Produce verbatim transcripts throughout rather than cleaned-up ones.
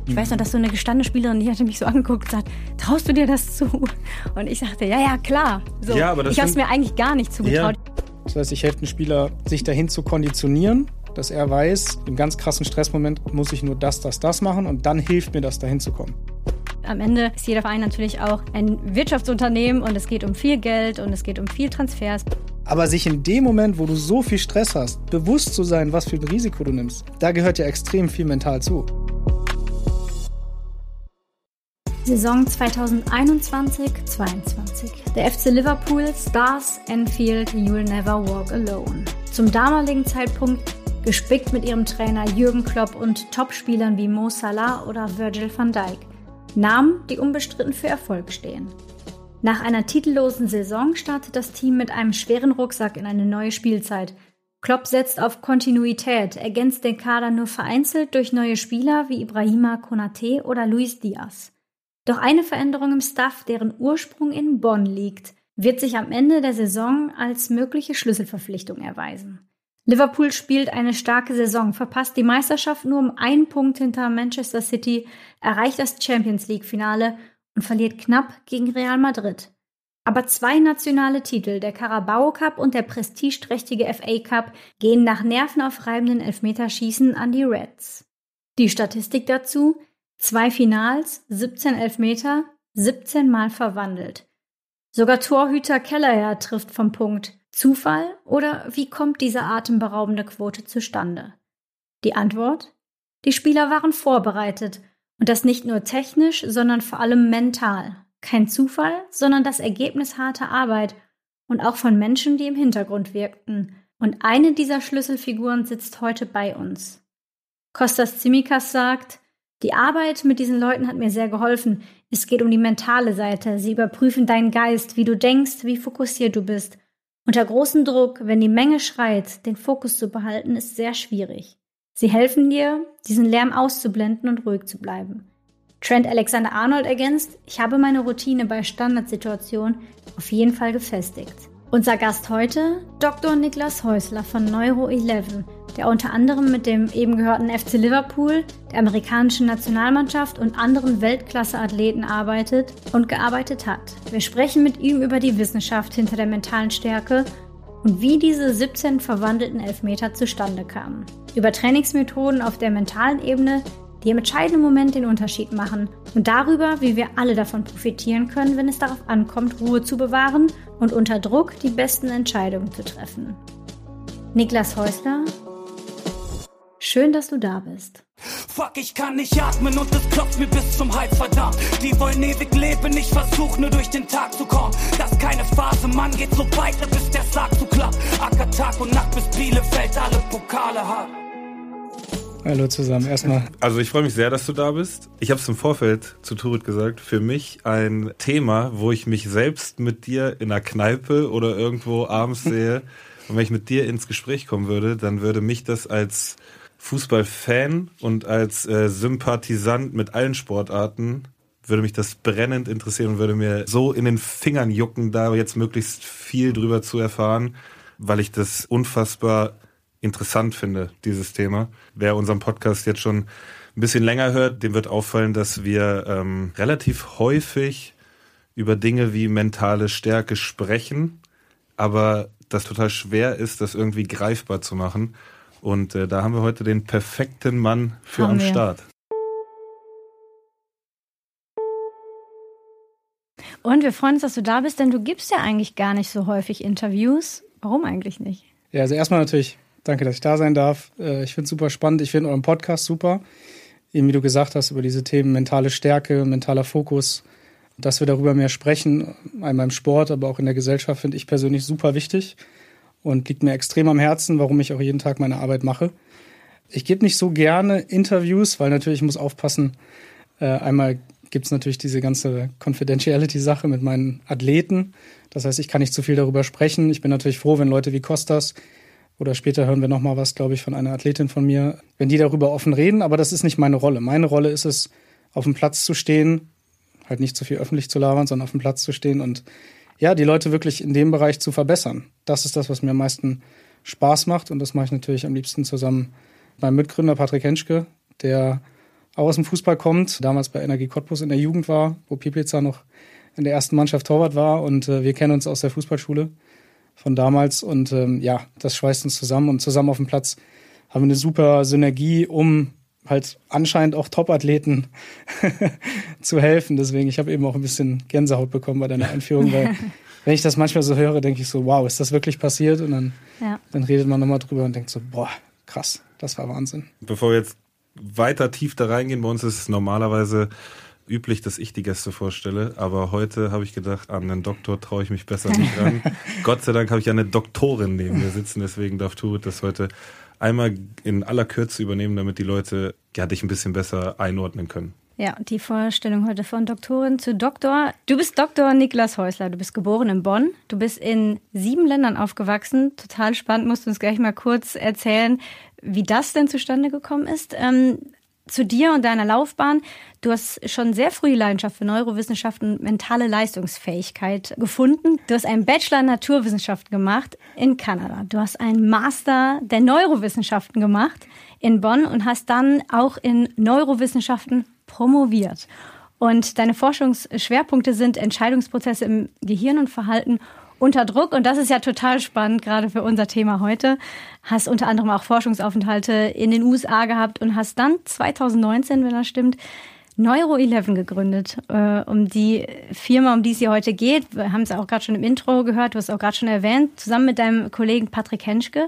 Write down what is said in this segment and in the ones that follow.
Ich weiß noch, dass so eine gestandene Spielerin, die hatte mich so angeguckt und gesagt, traust du dir das zu? Und ich sagte, ja, ja, klar. So, ja, aber das ich habe es mir eigentlich gar nicht zugetraut. Ja. Das heißt, ich helfe dem Spieler, sich dahin zu konditionieren, dass er weiß, im ganz krassen Stressmoment muss ich nur das, das, das machen und dann hilft mir das, dahin zu kommen. Am Ende ist jeder Verein natürlich auch ein Wirtschaftsunternehmen und es geht um viel Geld und es geht um viel Transfers. Aber sich in dem Moment, wo du so viel Stress hast, bewusst zu sein, was für ein Risiko du nimmst, da gehört ja extrem viel mental zu. Saison zweitausendeinundzwanzig zweiundzwanzig. Der F C Liverpool, Stars, Anfield, You'll Never Walk Alone. Zum damaligen Zeitpunkt gespickt mit ihrem Trainer Jürgen Klopp und Topspielern wie Mo Salah oder Virgil van Dijk. Namen, die unbestritten für Erfolg stehen. Nach einer titellosen Saison startet das Team mit einem schweren Rucksack in eine neue Spielzeit. Klopp setzt auf Kontinuität, ergänzt den Kader nur vereinzelt durch neue Spieler wie Ibrahima Konaté oder Luis Diaz. Doch eine Veränderung im Staff, deren Ursprung in Bonn liegt, wird sich am Ende der Saison als mögliche Schlüsselverpflichtung erweisen. Liverpool spielt eine starke Saison, verpasst die Meisterschaft nur um einen Punkt hinter Manchester City, erreicht das Champions-League-Finale und verliert knapp gegen Real Madrid. Aber zwei nationale Titel, der Carabao Cup und der prestigeträchtige F A Cup, gehen nach nervenaufreibenden Elfmeterschießen an die Reds. Die Statistik dazu: Zwei Finals, siebzehn Elfmeter, siebzehn Mal verwandelt. Sogar Torhüter Kelleher trifft vom Punkt. Zufall oder wie kommt diese atemberaubende Quote zustande? Die Antwort? Die Spieler waren vorbereitet und das nicht nur technisch, sondern vor allem mental. Kein Zufall, sondern das Ergebnis harter Arbeit und auch von Menschen, die im Hintergrund wirkten. Und eine dieser Schlüsselfiguren sitzt heute bei uns. Kostas Tsimikas sagt: Die Arbeit mit diesen Leuten hat mir sehr geholfen. Es geht um die mentale Seite. Sie überprüfen deinen Geist, wie du denkst, wie fokussiert du bist. Unter großem Druck, wenn die Menge schreit, den Fokus zu behalten, ist sehr schwierig. Sie helfen dir, diesen Lärm auszublenden und ruhig zu bleiben. Trent Alexander-Arnold ergänzt: Ich habe meine Routine bei Standardsituationen auf jeden Fall gefestigt. Unser Gast heute, Doktor Niklas Häusler von Neuro elf, der unter anderem mit dem eben gehörten F C Liverpool, der amerikanischen Nationalmannschaft und anderen Weltklasse-Athleten arbeitet und gearbeitet hat. Wir sprechen mit ihm über die Wissenschaft hinter der mentalen Stärke und wie diese siebzehn verwandelten Elfmeter zustande kamen. Über Trainingsmethoden auf der mentalen Ebene, die im entscheidenden Moment den Unterschied machen, und darüber, wie wir alle davon profitieren können, wenn es darauf ankommt, Ruhe zu bewahren und unter Druck die besten Entscheidungen zu treffen. Niklas Häusler, schön, dass du da bist. Fuck, ich kann nicht atmen und es klopft mir bis zum Hals, verdammt. Die wollen ewig leben, ich versuch nur durch den Tag zu kommen. Das ist keine Phase, Mann, geht so weiter, bis der Sarg zu klappt. Acker Tag und Nacht bis Bielefeld alle Pokale hat. Hallo zusammen, erstmal. Also ich freue mich sehr, dass du da bist. Ich habe es im Vorfeld zu Turit gesagt, für mich ein Thema, wo ich mich selbst mit dir in einer Kneipe oder irgendwo abends sehe. Und wenn ich mit dir ins Gespräch kommen würde, dann würde mich das als Fußballfan und als äh, Sympathisant mit allen Sportarten, würde mich das brennend interessieren und würde mir so in den Fingern jucken, da jetzt möglichst viel drüber zu erfahren, weil ich das unfassbar interessant finde, dieses Thema. Wer unseren Podcast jetzt schon ein bisschen länger hört, dem wird auffallen, dass wir ähm, relativ häufig über Dinge wie mentale Stärke sprechen, aber das total schwer ist, das irgendwie greifbar zu machen. Und äh, da haben wir heute den perfekten Mann für haben am wir. Start. Und wir freuen uns, dass du da bist, denn du gibst ja eigentlich gar nicht so häufig Interviews. Warum eigentlich nicht? Ja, also erstmal natürlich danke, dass ich da sein darf. Ich finde es super spannend. Ich finde euren Podcast super. Eben wie du gesagt hast, über diese Themen mentale Stärke, mentaler Fokus, dass wir darüber mehr sprechen, einmal im Sport, aber auch in der Gesellschaft, finde ich persönlich super wichtig und liegt mir extrem am Herzen, warum ich auch jeden Tag meine Arbeit mache. Ich gebe nicht so gerne Interviews, weil natürlich ich muss aufpassen. Einmal gibt es natürlich diese ganze Confidentiality-Sache mit meinen Athleten. Das heißt, ich kann nicht zu viel darüber sprechen. Ich bin natürlich froh, wenn Leute wie Kostas oder später hören wir nochmal was, glaube ich, von einer Athletin von mir, wenn die darüber offen reden. Aber das ist nicht meine Rolle. Meine Rolle ist es, auf dem Platz zu stehen, halt nicht zu viel öffentlich zu labern, sondern auf dem Platz zu stehen und ja, die Leute wirklich in dem Bereich zu verbessern. Das ist das, was mir am meisten Spaß macht und das mache ich natürlich am liebsten zusammen mit meinem Mitgründer Patrick Henschke, der auch aus dem Fußball kommt, damals bei Energie Cottbus in der Jugend war, wo Pieplitzer noch in der ersten Mannschaft Torwart war und äh, wir kennen uns aus der Fußballschule von damals und ähm, ja, das schweißt uns zusammen und zusammen auf dem Platz haben wir eine super Synergie, um halt anscheinend auch Top-Athleten zu helfen. Deswegen, ich habe eben auch ein bisschen Gänsehaut bekommen bei deiner Einführung, weil wenn ich das manchmal so höre, denke ich so, wow, ist das wirklich passiert? Und dann, ja. dann redet man nochmal drüber und denkt so, boah, krass, das war Wahnsinn. Bevor wir jetzt weiter tief da reingehen, bei uns ist es normalerweise üblich, dass ich die Gäste vorstelle, aber heute habe ich gedacht, an einen Doktor traue ich mich besser nicht ran. Gott sei Dank habe ich eine Doktorin neben mir sitzen, deswegen darf Turit das heute einmal in aller Kürze übernehmen, damit die Leute ja, dich ein bisschen besser einordnen können. Ja, die Vorstellung heute von Doktorin zu Doktor. Du bist Doktor Niklas Häusler, du bist geboren in Bonn, du bist in sieben Ländern aufgewachsen. Total spannend, musst du uns gleich mal kurz erzählen, wie das denn zustande gekommen ist. Ähm, zu dir und deiner Laufbahn. Du hast schon sehr früh die Leidenschaft für Neurowissenschaften und mentale Leistungsfähigkeit gefunden. Du hast einen Bachelor in Naturwissenschaften gemacht in Kanada. Du hast einen Master der Neurowissenschaften gemacht in Bonn und hast dann auch in Neurowissenschaften promoviert. Und deine Forschungsschwerpunkte sind Entscheidungsprozesse im Gehirn und Verhalten unter Druck. Und das ist ja total spannend, gerade für unser Thema heute. Hast unter anderem auch Forschungsaufenthalte in den U S A gehabt und hast dann zwanzig neunzehn, wenn das stimmt, Neuro elf gegründet, äh, um die Firma, um die es hier heute geht. Wir haben es auch gerade schon im Intro gehört, du hast auch gerade schon erwähnt, zusammen mit deinem Kollegen Patrick Henschke.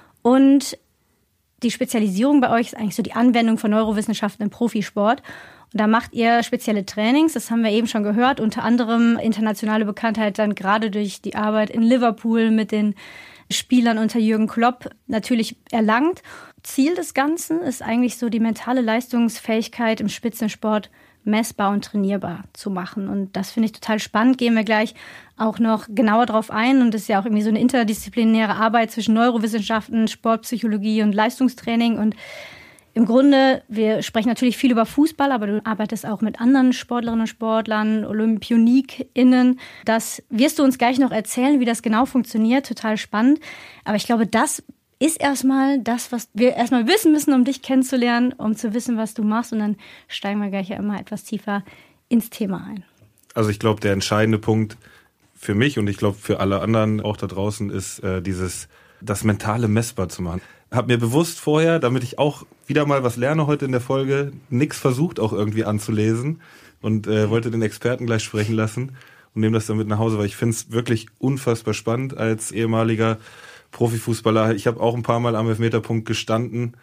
Und die Spezialisierung bei euch ist eigentlich so die Anwendung von Neurowissenschaften im Profisport. Und da macht ihr spezielle Trainings, das haben wir eben schon gehört, unter anderem internationale Bekanntheit dann gerade durch die Arbeit in Liverpool mit den Spielern unter Jürgen Klopp natürlich erlangt. Ziel des Ganzen ist eigentlich so die mentale Leistungsfähigkeit im Spitzensport messbar und trainierbar zu machen. Und das finde ich total spannend. Gehen wir gleich auch noch genauer drauf ein. Und das ist ja auch irgendwie so eine interdisziplinäre Arbeit zwischen Neurowissenschaften, Sportpsychologie und Leistungstraining. Und im Grunde, wir sprechen natürlich viel über Fußball, aber du arbeitest auch mit anderen Sportlerinnen und Sportlern, OlympionikInnen. Das wirst du uns gleich noch erzählen, wie das genau funktioniert. Total spannend. Aber ich glaube, das ist erstmal das, was wir erstmal wissen müssen, um dich kennenzulernen, um zu wissen, was du machst. Und dann steigen wir gleich ja immer etwas tiefer ins Thema ein. Also ich glaube, der entscheidende Punkt für mich und ich glaube für alle anderen auch da draußen ist äh, dieses, das Mentale messbar zu machen. Hab mir bewusst vorher, damit ich auch wieder mal was lerne heute in der Folge, nichts versucht auch irgendwie anzulesen und äh, wollte den Experten gleich sprechen lassen und nehme das dann mit nach Hause, weil ich finde es wirklich unfassbar spannend als ehemaliger Profifußballer. Ich habe auch ein paar Mal am Elfmeterpunkt gestanden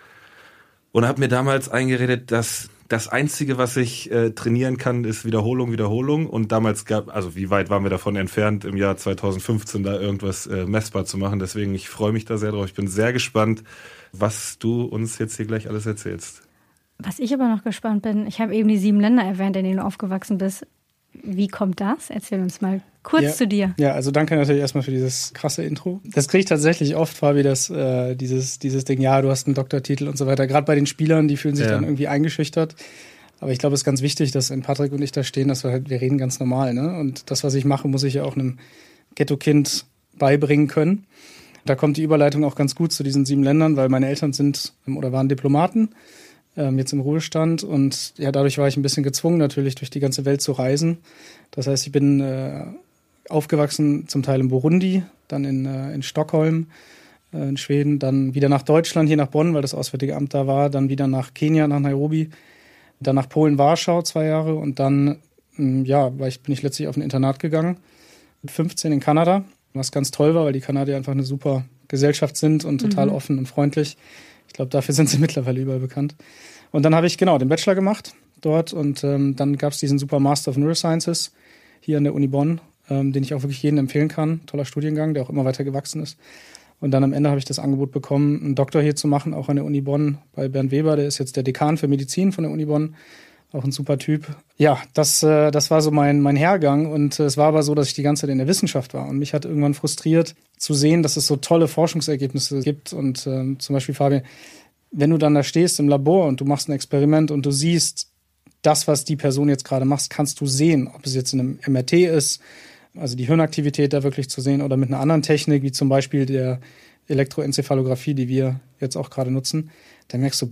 und habe mir damals eingeredet, dass das Einzige, was ich äh, trainieren kann, ist Wiederholung, Wiederholung. Und damals gab, also wie weit waren wir davon entfernt, im Jahr zwanzig fünfzehn da irgendwas äh, messbar zu machen. Deswegen, ich freue mich da sehr drauf. Ich bin sehr gespannt, was du uns jetzt hier gleich alles erzählst. Was ich aber noch gespannt bin, ich habe eben die sieben Länder erwähnt, in denen du aufgewachsen bist. Wie kommt das? Erzähl uns mal kurz ja, zu dir. Ja, also danke natürlich erstmal für dieses krasse Intro. Das kriege ich tatsächlich oft, Fabi, das, äh, dieses, dieses Ding, ja, du hast einen Doktortitel und so weiter. Gerade bei den Spielern, die fühlen sich ja. dann irgendwie eingeschüchtert. Aber ich glaube, es ist ganz wichtig, dass in Patrick und ich da stehen, dass wir halt, wir reden ganz normal, ne? Und das, was ich mache, muss ich ja auch einem Ghetto-Kind beibringen können. Da kommt die Überleitung auch ganz gut zu diesen sieben Ländern, weil meine Eltern sind oder waren Diplomaten, ähm, jetzt im Ruhestand. Und ja, dadurch war ich ein bisschen gezwungen, natürlich durch die ganze Welt zu reisen. Das heißt, ich bin äh, aufgewachsen, zum Teil in Burundi, dann in, äh, in Stockholm, äh, in Schweden, dann wieder nach Deutschland, hier nach Bonn, weil das Auswärtige Amt da war, dann wieder nach Kenia, nach Nairobi, dann nach Polen, Warschau zwei Jahre und dann ähm, ja, war ich, bin ich letztlich auf ein Internat gegangen, mit fünfzehn in Kanada, was ganz toll war, weil die Kanadier einfach eine super Gesellschaft sind und total mhm. offen und freundlich. Ich glaube, dafür sind sie mittlerweile überall bekannt. Und dann habe ich genau den Bachelor gemacht dort und ähm, dann gab es diesen Super Master of Neurosciences hier an der Uni Bonn, ähm, den ich auch wirklich jedem empfehlen kann. Toller Studiengang, der auch immer weiter gewachsen ist. Und dann am Ende habe ich das Angebot bekommen, einen Doktor hier zu machen, auch an der Uni Bonn bei Bernd Weber. Der ist jetzt der Dekan für Medizin von der Uni Bonn. Auch ein super Typ. Ja, das, äh, das war so mein, mein Hergang. Und äh, es war aber so, dass ich die ganze Zeit in der Wissenschaft war. Und mich hat irgendwann frustriert zu sehen, dass es so tolle Forschungsergebnisse gibt. Und äh, zum Beispiel, Fabian, wenn du dann da stehst im Labor und du machst ein Experiment und du siehst, das, was die Person jetzt gerade macht, kannst du sehen, ob es jetzt in einem M R T ist, also die Hirnaktivität da wirklich zu sehen oder mit einer anderen Technik, wie zum Beispiel der Elektroenzephalographie, die wir jetzt auch gerade nutzen, dann merkst du, boah,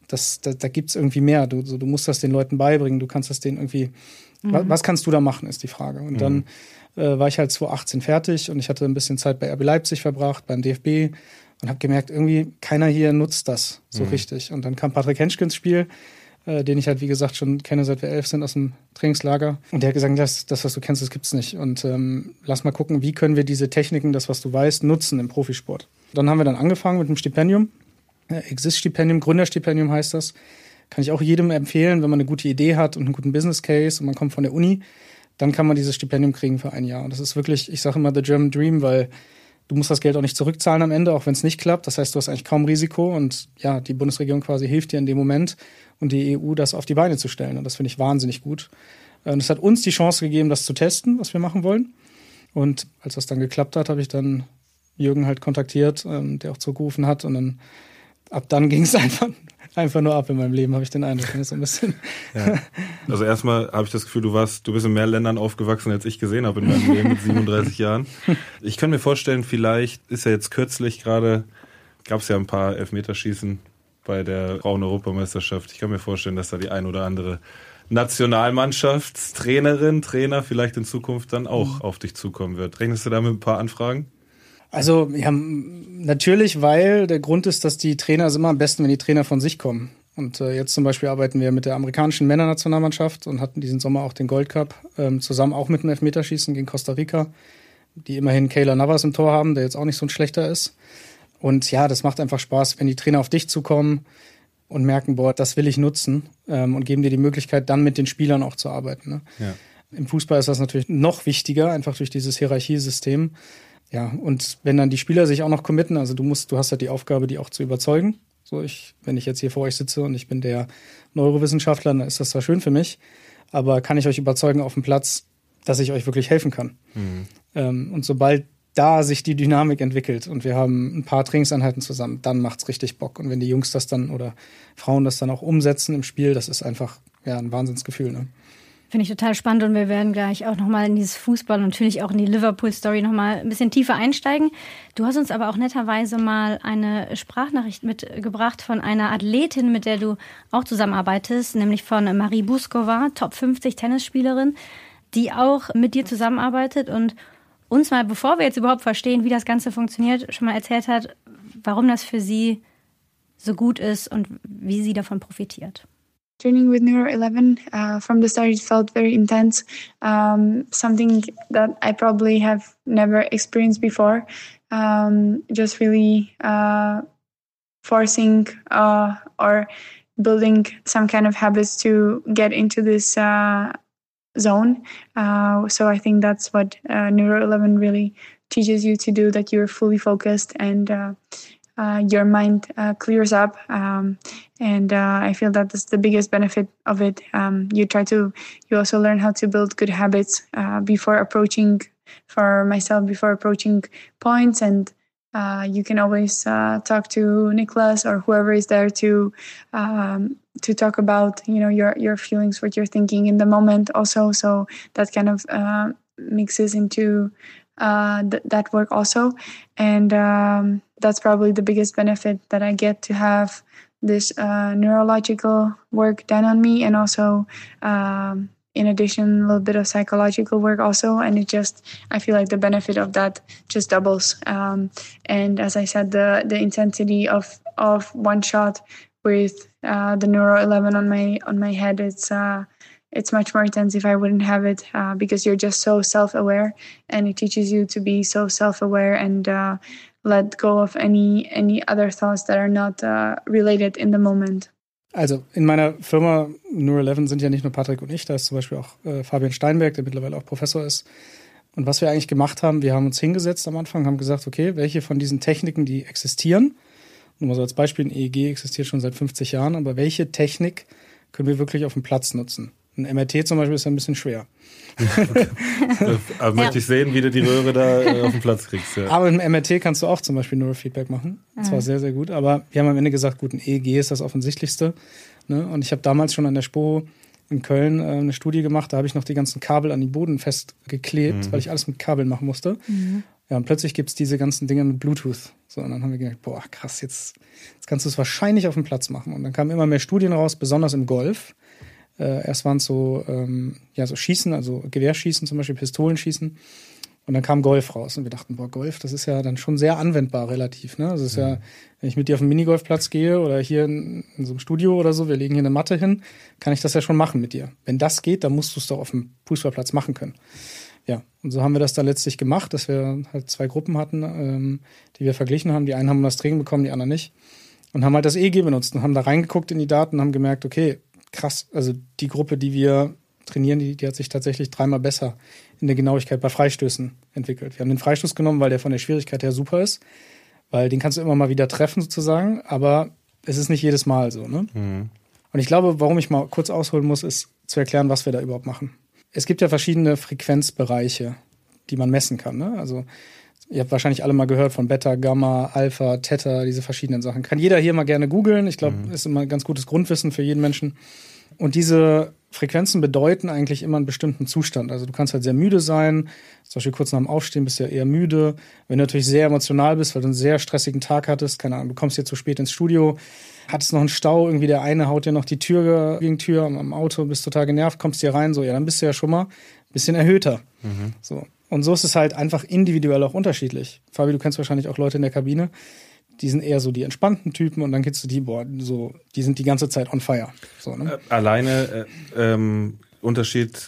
das, da, da gibt es irgendwie mehr. Du, so, du musst das den Leuten beibringen, du kannst das denen irgendwie, mhm. was, was kannst du da machen, ist die Frage. Und mhm. dann äh, war ich halt zwanzig achtzehn fertig und ich hatte ein bisschen Zeit bei R B Leipzig verbracht, beim D F B und habe gemerkt, irgendwie keiner hier nutzt das so mhm. richtig. Und dann kam Patrick Henschke ins Spiel, äh, den ich halt, wie gesagt, schon kenne, seit wir elf sind aus dem Trainingslager. Und der hat gesagt, das, das was du kennst, das gibt's nicht. Und ähm, lass mal gucken, wie können wir diese Techniken, das, was du weißt, nutzen im Profisport. Dann haben wir dann angefangen mit einem Stipendium. Exist-Stipendium, Gründerstipendium heißt das. Kann ich auch jedem empfehlen, wenn man eine gute Idee hat und einen guten Business Case und man kommt von der Uni, dann kann man dieses Stipendium kriegen für ein Jahr. Und das ist wirklich, ich sage immer, the German Dream, weil du musst das Geld auch nicht zurückzahlen am Ende, auch wenn es nicht klappt. Das heißt, du hast eigentlich kaum Risiko und ja, die Bundesregierung quasi hilft dir in dem Moment und die E U, das auf die Beine zu stellen. Und das finde ich wahnsinnig gut. Und es hat uns die Chance gegeben, das zu testen, was wir machen wollen. Und als das dann geklappt hat, habe ich dann Jürgen halt kontaktiert, der auch zurückgerufen hat und dann ab dann ging es einfach, einfach nur ab in meinem Leben, habe ich den Eindruck. So ein bisschen. Ja. Also erstmal habe ich das Gefühl, du warst, du bist in mehr Ländern aufgewachsen, als ich gesehen habe in meinem Leben mit siebenunddreißig Jahren. Ich kann mir vorstellen, vielleicht ist ja jetzt kürzlich gerade, gab es ja ein paar Elfmeterschießen bei der Frauen-Europameisterschaft. Ich kann mir vorstellen, dass da die ein oder andere Nationalmannschaftstrainerin, Trainer vielleicht in Zukunft dann auch mhm. auf dich zukommen wird. Rechnest du da mit ein paar Anfragen? Also ja, natürlich, weil der Grund ist, dass die Trainer sind immer am besten, wenn die Trainer von sich kommen. Und äh, jetzt zum Beispiel arbeiten wir mit der amerikanischen Männernationalmannschaft und hatten diesen Sommer auch den Gold Cup, ähm, zusammen auch mit dem Elfmeterschießen gegen Costa Rica, die immerhin Keylor Navas im Tor haben, der jetzt auch nicht so ein schlechter ist. Und ja, das macht einfach Spaß, wenn die Trainer auf dich zukommen und merken, boah, das will ich nutzen ähm, und geben dir die Möglichkeit, dann mit den Spielern auch zu arbeiten. Ne? Ja. Im Fußball ist das natürlich noch wichtiger, einfach durch dieses Hierarchiesystem. Ja, und wenn dann die Spieler sich auch noch committen, also du musst, du hast halt die Aufgabe, die auch zu überzeugen. So, ich, wenn ich jetzt hier vor euch sitze und ich bin der Neurowissenschaftler, dann ist das zwar schön für mich, aber kann ich euch überzeugen auf dem Platz, dass ich euch wirklich helfen kann. Mhm. Ähm, und sobald da sich die Dynamik entwickelt und wir haben ein paar Trainingseinheiten zusammen, dann macht's richtig Bock. Und wenn die Jungs das dann oder Frauen das dann auch umsetzen im Spiel, das ist einfach ja ein Wahnsinnsgefühl, ne? Finde ich total spannend und wir werden gleich auch nochmal in dieses Fußball und natürlich auch in die Liverpool-Story nochmal ein bisschen tiefer einsteigen. Du hast uns aber auch netterweise mal eine Sprachnachricht mitgebracht von einer Athletin, mit der du auch zusammenarbeitest, nämlich von Marie Buskova, Top fünfzig Tennisspielerin, die auch mit dir zusammenarbeitet und uns mal, bevor wir jetzt überhaupt verstehen, wie das Ganze funktioniert, schon mal erzählt hat, warum das für sie so gut ist und wie sie davon profitiert. Training with Neuro eleven, uh, from the start it felt very intense, um, something that I probably have never experienced before. Um, just really uh, forcing uh, or building some kind of habits to get into this uh, zone. Uh, so I think that's what uh, Neuro eleven really teaches you to do, that you're fully focused and uh, uh, your mind uh, clears up. Um, and uh, I feel that that's the biggest benefit of it. Um, you try to, you also learn how to build good habits uh, before approaching, for myself, before approaching points. And uh, you can always uh, talk to Nicholas or whoever is there to um, to talk about, you know, your your feelings, what you're thinking in the moment also. So that kind of uh, mixes into uh, th- that work also. And um, that's probably the biggest benefit, that I get to have this uh, neurological work done on me, and also um, in addition a little bit of psychological work also. And it just, I feel like the benefit of that just doubles. Um, and as I said, the the intensity of of one shot with uh, the Neuro eleven on my on my head, it's uh, it's much more intense if I wouldn't have it, uh, because you're just so self-aware, and it teaches you to be so self-aware and uh, let go of any any other thoughts that are not uh, related in the moment. Also in meiner Firma Neuro eleven sind ja nicht nur Patrick und ich, da ist zum Beispiel auch äh, Fabian Steinberg, der mittlerweile auch Professor ist. Und was wir eigentlich gemacht haben, wir haben uns hingesetzt am Anfang, haben gesagt, okay, welche von diesen Techniken, die existieren, nur mal so als Beispiel, ein E E G existiert schon seit fünfzig Jahren, aber welche Technik können wir wirklich auf dem Platz nutzen? Ein M R T zum Beispiel ist ja ein bisschen schwer. Okay. Aber ja. Möchte ich sehen, wie du die Röhre da auf den Platz kriegst. Ja. Aber im M R T kannst du auch zum Beispiel Neurofeedback machen. Das war sehr, sehr gut. Aber wir haben am Ende gesagt, gut, ein E E G ist das Offensichtlichste. Ne? Und ich habe damals schon an der SPO in Köln äh, eine Studie gemacht. Da habe ich noch die ganzen Kabel an den Boden festgeklebt, mhm. weil ich alles mit Kabeln machen musste. Mhm. Ja, und plötzlich gibt es diese ganzen Dinge mit Bluetooth. So, und dann haben wir gedacht, boah, krass, jetzt, jetzt kannst du es wahrscheinlich auf dem Platz machen. Und dann kamen immer mehr Studien raus, besonders im Golf. Äh, erst waren es so, ähm, ja, so Schießen, also Gewehrschießen zum Beispiel, Pistolenschießen. Und dann kam Golf raus und wir dachten, boah, Golf, das ist ja dann schon sehr anwendbar relativ. Ne? Das ist ja, wenn ich mit dir auf den Minigolfplatz gehe oder hier in, in so einem Studio oder so, wir legen hier eine Matte hin, kann ich das ja schon machen mit dir. Wenn das geht, dann musst du es doch auf dem Fußballplatz machen können. Ja, und so haben wir das dann letztlich gemacht, dass wir halt zwei Gruppen hatten, ähm, die wir verglichen haben. Die einen haben das Training bekommen, die anderen nicht. Und haben halt das E E G benutzt und haben da reingeguckt in die Daten und haben gemerkt, okay, krass, also die Gruppe, die wir trainieren, die, die hat sich tatsächlich dreimal besser in der Genauigkeit bei Freistößen entwickelt. Wir haben den Freistoß genommen, weil der von der Schwierigkeit her super ist, weil den kannst du immer mal wieder treffen sozusagen, aber es ist nicht jedes Mal so. Ne? Mhm. Und ich glaube, warum ich mal kurz ausholen muss, ist zu erklären, was wir da überhaupt machen. Es gibt ja verschiedene Frequenzbereiche, die man messen kann. Ne? Also ihr habt wahrscheinlich alle mal gehört von Beta, Gamma, Alpha, Theta, diese verschiedenen Sachen. Kann jeder hier mal gerne googeln. Ich glaube, mhm. ist immer ein ganz gutes Grundwissen für jeden Menschen. Und diese Frequenzen bedeuten eigentlich immer einen bestimmten Zustand. Also du kannst halt sehr müde sein, zum Beispiel kurz nach dem Aufstehen bist du ja eher müde. Wenn du natürlich sehr emotional bist, weil du einen sehr stressigen Tag hattest, keine Ahnung, du kommst hier zu spät ins Studio, hattest noch einen Stau, irgendwie der eine haut dir noch die Tür gegen Tür am Auto, bist total genervt, kommst hier rein, so, ja, dann bist du ja schon mal ein bisschen erhöhter. Mhm. So. Und so ist es halt einfach individuell auch unterschiedlich. Fabi, du kennst wahrscheinlich auch Leute in der Kabine, die sind eher so die entspannten Typen und dann kennst du die, boah, so, die sind die ganze Zeit on fire. So, ne? äh, alleine äh, ähm, Unterschied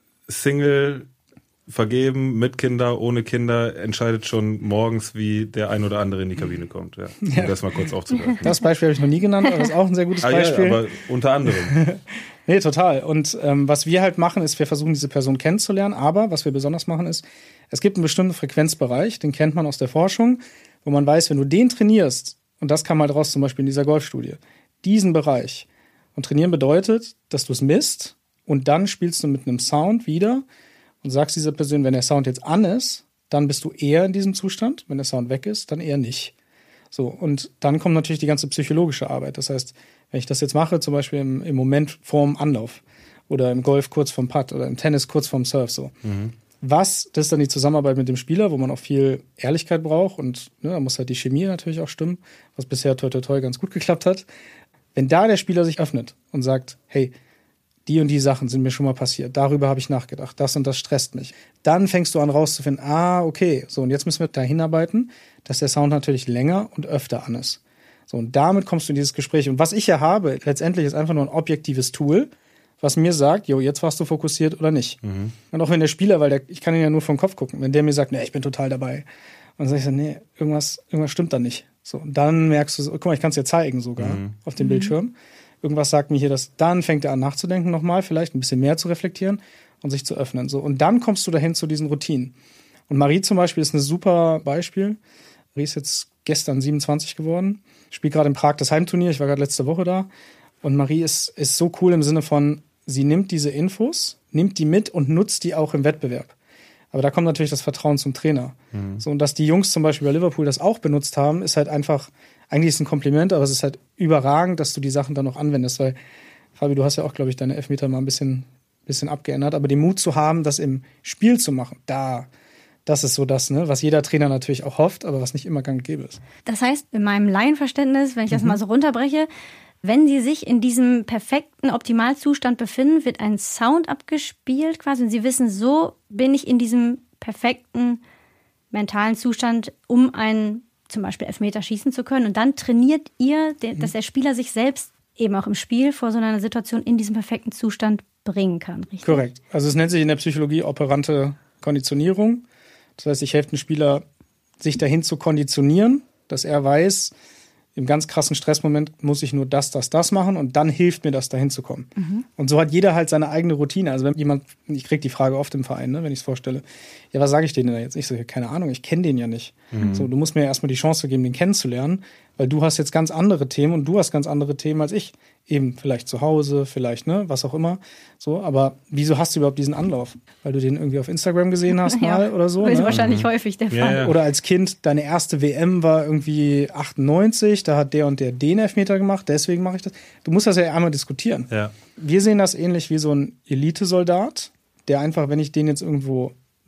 Single, vergeben, mit Kinder, ohne Kinder, entscheidet schon morgens, wie der ein oder andere in die Kabine kommt. Ja. Um ja. das mal kurz aufzugreifen. Das Beispiel habe ich noch nie genannt, aber das ist auch ein sehr gutes ah, Beispiel. Ja, aber unter anderem. Nee, total. Und ähm, was wir halt machen, ist, wir versuchen, diese Person kennenzulernen, aber was wir besonders machen, ist, es gibt einen bestimmten Frequenzbereich, den kennt man aus der Forschung, wo man weiß, wenn du den trainierst, und das kam halt raus zum Beispiel in dieser Golfstudie, diesen Bereich. Und trainieren bedeutet, dass du es misst und dann spielst du mit einem Sound wieder und sagst dieser Person, wenn der Sound jetzt an ist, dann bist du eher in diesem Zustand, wenn der Sound weg ist, dann eher nicht. So, und dann kommt natürlich die ganze psychologische Arbeit. Das heißt, wenn ich das jetzt mache, zum Beispiel im, im Moment vorm Anlauf oder im Golf kurz vorm Putt oder im Tennis kurz vorm Surf, so. Mhm. Was, das ist dann die Zusammenarbeit mit dem Spieler, wo man auch viel Ehrlichkeit braucht und ne, da muss halt die Chemie natürlich auch stimmen, was bisher toi toi toi ganz gut geklappt hat. Wenn da der Spieler sich öffnet und sagt, hey, die und die Sachen sind mir schon mal passiert, darüber habe ich nachgedacht, das und das stresst mich, dann fängst du an rauszufinden, ah, okay, so und jetzt müssen wir da hinarbeiten, dass der Sound natürlich länger und öfter an ist. So, und damit kommst du in dieses Gespräch. Und was ich ja habe, letztendlich ist einfach nur ein objektives Tool, was mir sagt, jo, jetzt warst du fokussiert oder nicht. Mhm. Und auch wenn der Spieler, weil der, ich kann ihn ja nur vom Kopf gucken, wenn der mir sagt, nee, ich bin total dabei. Und dann sage ich so, nee, irgendwas, irgendwas stimmt da nicht. So, und dann merkst du, so, guck mal, ich kann es dir zeigen sogar mhm. auf dem mhm. Bildschirm. Irgendwas sagt mir hier das, dann fängt er an nachzudenken nochmal, vielleicht ein bisschen mehr zu reflektieren und sich zu öffnen. So, und dann kommst du dahin zu diesen Routinen. Und Marie zum Beispiel ist ein super Beispiel. Marie ist jetzt gestern siebenundzwanzig geworden, spielt gerade in Prag das Heimturnier, ich war gerade letzte Woche da. Und Marie ist, ist so cool im Sinne von, sie nimmt diese Infos, nimmt die mit und nutzt die auch im Wettbewerb. Aber da kommt natürlich das Vertrauen zum Trainer. Mhm. So, und dass die Jungs zum Beispiel bei Liverpool das auch benutzt haben, ist halt einfach, eigentlich ist es ein Kompliment, aber es ist halt überragend, dass du die Sachen dann noch anwendest. Weil, Fabi, du hast ja auch, glaube ich, deine Elfmeter mal ein bisschen, bisschen abgeändert. Aber den Mut zu haben, das im Spiel zu machen, da, das ist so das, ne, was jeder Trainer natürlich auch hofft, aber was nicht immer gang und gäbe ist. Das heißt, in meinem Laienverständnis, wenn ich das mhm. mal so runterbreche, wenn sie sich in diesem perfekten Optimalzustand befinden, wird ein Sound abgespielt quasi und sie wissen, so bin ich in diesem perfekten mentalen Zustand, um einen zum Beispiel Elfmeter schießen zu können. Und dann trainiert ihr, dass der Spieler sich selbst eben auch im Spiel vor so einer Situation in diesem perfekten Zustand bringen kann. Richtig? Korrekt. Also es nennt sich in der Psychologie operante Konditionierung. Das heißt, ich helfe dem Spieler, sich dahin zu konditionieren, dass er weiß, im ganz krassen Stressmoment muss ich nur das, das, das machen und dann hilft mir das, dahin zu kommen. Mhm. Und so hat jeder halt seine eigene Routine. Also wenn jemand, ich kriege die Frage oft im Verein, ne, wenn ich es vorstelle, ja, was sage ich denen denn jetzt? Ich sage, keine Ahnung, ich kenne den ja nicht. Mhm. So, du musst mir ja erstmal die Chance geben, den kennenzulernen, weil du hast jetzt ganz andere Themen und du hast ganz andere Themen als ich. Eben vielleicht zu Hause, vielleicht, ne, was auch immer. So, aber wieso hast du überhaupt diesen Anlauf? Weil du den irgendwie auf Instagram gesehen hast mal ja, oder so? Das ist ne? wahrscheinlich mhm. häufig der Fall. Ja, ja. Oder als Kind, deine erste W M war irgendwie achtundneunzig, da hat der und der den Elfmeter gemacht, deswegen mache ich das. Du musst das ja einmal diskutieren. Ja. Wir sehen das ähnlich wie so ein Elitesoldat, der einfach, wenn ich den jetzt irgendwo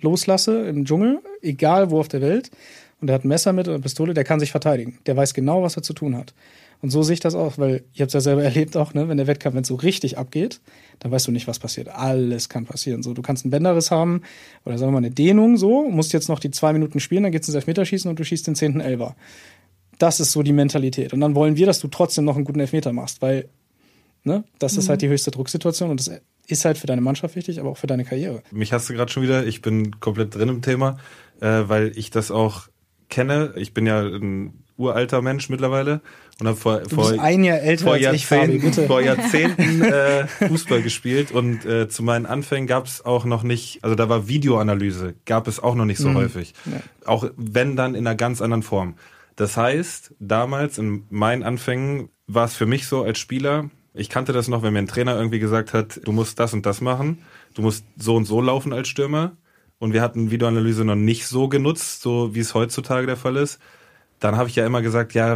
loslasse im Dschungel, egal wo auf der Welt, und der hat ein Messer mit oder eine Pistole, der kann sich verteidigen. Der weiß genau, was er zu tun hat. Und so sehe ich das auch, weil ich habe es ja selber erlebt auch, ne, wenn der Wettkampf, wenn es so richtig abgeht, dann weißt du nicht, was passiert. Alles kann passieren. So, du kannst einen Bänderriss haben oder sagen wir mal eine Dehnung, so, musst jetzt noch die zwei Minuten spielen, dann geht's ins Elfmeterschießen und du schießt den zehnten Elfer. Das ist so die Mentalität. Und dann wollen wir, dass du trotzdem noch einen guten Elfmeter machst, weil, ne, das mhm. ist halt die höchste Drucksituation und das ist halt für deine Mannschaft wichtig, aber auch für deine Karriere. Mich hast du gerade schon wieder, ich bin komplett drin im Thema, äh, weil ich das auch kenne. Ich bin ja ein uralter Mensch mittlerweile und habe vor, du vor, bist ein Jahr älter vor als Jahrzehnten, ich, Fabi, bitte. vor Jahrzehnten äh, Fußball gespielt und äh, zu meinen Anfängen gab es auch noch nicht, also da war Videoanalyse, gab es auch noch nicht so mhm. häufig. Ja. Auch wenn dann in einer ganz anderen Form. Das heißt, damals in meinen Anfängen war es für mich so als Spieler, ich kannte das noch, wenn mir ein Trainer irgendwie gesagt hat, du musst das und das machen, du musst so und so laufen als Stürmer und wir hatten Videoanalyse noch nicht so genutzt, so wie es heutzutage der Fall ist. Dann habe ich ja immer gesagt, ja,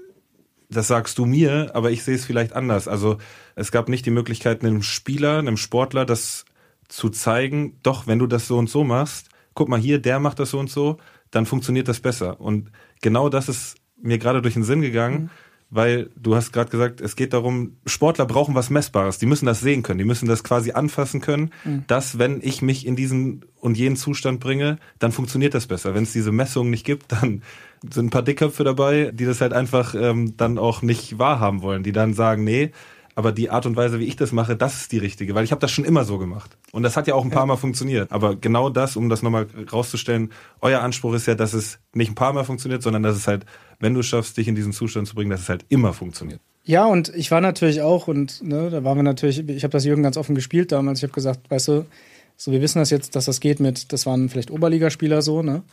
das sagst du mir, aber ich sehe es vielleicht anders. Also es gab nicht die Möglichkeit, einem Spieler, einem Sportler das zu zeigen, doch, wenn du das so und so machst, guck mal hier, der macht das so und so, dann funktioniert das besser. Und genau das ist mir gerade durch den Sinn gegangen, mhm. weil du hast gerade gesagt, es geht darum, Sportler brauchen was Messbares, die müssen das sehen können, die müssen das quasi anfassen können, mhm. dass wenn ich mich in diesen und jenen Zustand bringe, dann funktioniert das besser. Wenn es diese Messungen nicht gibt, dann sind ein paar Dickköpfe dabei, die das halt einfach ähm, dann auch nicht wahrhaben wollen, die dann sagen, nee, aber die Art und Weise, wie ich das mache, das ist die richtige, weil ich habe das schon immer so gemacht. Und das hat ja auch ein paar Mal funktioniert. Aber genau das, um das nochmal rauszustellen, euer Anspruch ist ja, dass es nicht ein paar Mal funktioniert, sondern dass es halt, wenn du es schaffst, dich in diesen Zustand zu bringen, dass es halt immer funktioniert. Ja, und ich war natürlich auch, und ne, da waren wir natürlich, ich habe das Jürgen ganz offen gespielt damals, ich habe gesagt, weißt du, so wir wissen das jetzt, dass das geht mit, das waren vielleicht Oberligaspieler so, ne?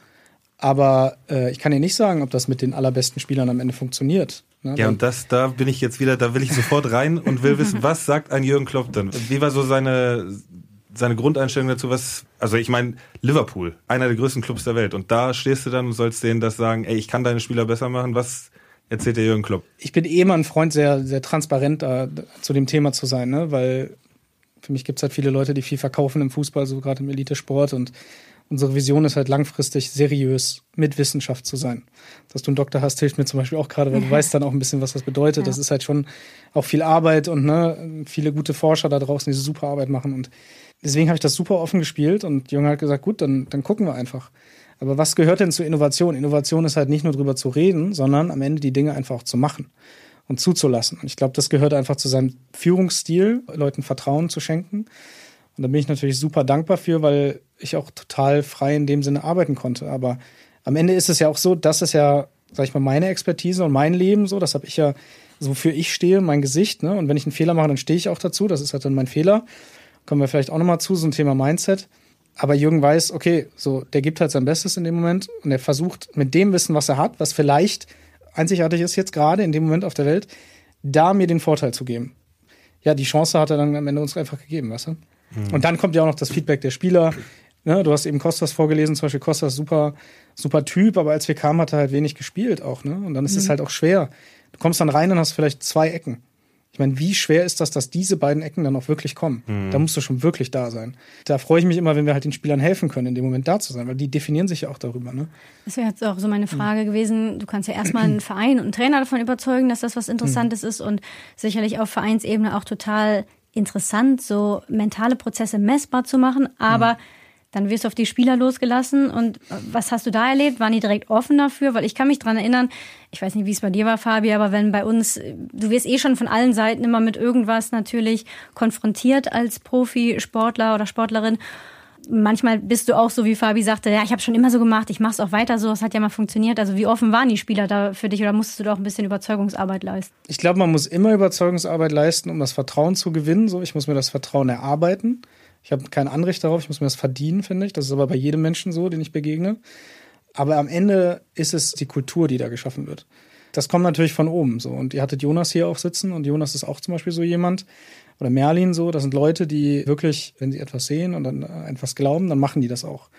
Aber äh, ich kann dir nicht sagen, ob das mit den allerbesten Spielern am Ende funktioniert. Ne? Ja, und das, da bin ich jetzt wieder, da will ich sofort rein und will wissen, was sagt ein Jürgen Klopp denn? Wie war so seine, seine Grundeinstellung dazu? Was, also ich meine, Liverpool, einer der größten Clubs der Welt. Und da stehst du dann und sollst denen das sagen, ey, ich kann deine Spieler besser machen. Was erzählt der Jürgen Klopp? Ich bin eh immer ein Freund, sehr, sehr transparent da, zu dem Thema zu sein, ne? Weil für mich gibt's halt viele Leute, die viel verkaufen im Fußball, so gerade im Elitesport, und unsere Vision ist halt langfristig seriös mit Wissenschaft zu sein. Dass du einen Doktor hast, hilft mir zum Beispiel auch gerade, weil du weißt dann auch ein bisschen, was das bedeutet. Ja. Das ist halt schon auch viel Arbeit und ne, viele gute Forscher da draußen, die so super Arbeit machen. Und deswegen habe ich das super offen gespielt und Jürgen hat gesagt, gut, dann, dann gucken wir einfach. Aber was gehört denn zu Innovation? Innovation ist halt nicht nur drüber zu reden, sondern am Ende die Dinge einfach auch zu machen und zuzulassen. Und ich glaube, das gehört einfach zu seinem Führungsstil, Leuten Vertrauen zu schenken. Und da bin ich natürlich super dankbar für, weil ich auch total frei in dem Sinne arbeiten konnte. Aber am Ende ist es ja auch so, das ist ja, sag ich mal, meine Expertise und mein Leben so. Das habe ich ja, so wofür ich stehe, mein Gesicht. Ne? Und wenn ich einen Fehler mache, dann stehe ich auch dazu. Das ist halt dann mein Fehler. Kommen wir vielleicht auch nochmal zu, so ein Thema Mindset. Aber Jürgen weiß, okay, so der gibt halt sein Bestes in dem Moment und er versucht mit dem Wissen, was er hat, was vielleicht einzigartig ist jetzt gerade in dem Moment auf der Welt, da mir den Vorteil zu geben. Ja, die Chance hat er dann am Ende uns einfach gegeben, weißt du? Mhm. Und dann kommt ja auch noch das Feedback der Spieler. Ne, du hast eben Kostas vorgelesen, zum Beispiel Kostas, super, super Typ, aber als wir kamen, hat er halt wenig gespielt auch, ne? Und dann ist mhm. es halt auch schwer. Du kommst dann rein und hast vielleicht zwei Ecken. Ich meine, wie schwer ist das, dass diese beiden Ecken dann auch wirklich kommen? Mhm. Da musst du schon wirklich da sein. Da freue ich mich immer, wenn wir halt den Spielern helfen können, in dem Moment da zu sein, weil die definieren sich ja auch darüber, ne? Das wäre jetzt auch so meine Frage mhm. gewesen. Du kannst ja erstmal einen Verein und einen Trainer davon überzeugen, dass das was Interessantes mhm. ist und sicherlich auf Vereinsebene auch total interessant, so mentale Prozesse messbar zu machen, aber mhm. dann wirst du auf die Spieler losgelassen und was hast du da erlebt? Waren die direkt offen dafür? Weil ich kann mich dran erinnern, ich weiß nicht, wie es bei dir war, Fabi, aber wenn bei uns, du wirst eh schon von allen Seiten immer mit irgendwas natürlich konfrontiert als Profisportler oder Sportlerin. Manchmal bist du auch so, wie Fabi sagte, ja, ich habe schon immer so gemacht, ich mache es auch weiter so, es hat ja mal funktioniert. Also wie offen waren die Spieler da für dich oder musstest du da auch ein bisschen Überzeugungsarbeit leisten? Ich glaube, man muss immer Überzeugungsarbeit leisten, um das Vertrauen zu gewinnen. So, ich muss mir das Vertrauen erarbeiten. Ich habe kein Anrecht darauf, ich muss mir das verdienen, finde ich. Das ist aber bei jedem Menschen so, den ich begegne. Aber am Ende ist es die Kultur, die da geschaffen wird. Das kommt natürlich von oben so. Und ihr hattet Jonas hier auch sitzen und Jonas ist auch zum Beispiel so jemand. Oder Merlin so, das sind Leute, die wirklich, wenn sie etwas sehen und dann etwas glauben, dann machen die das auch.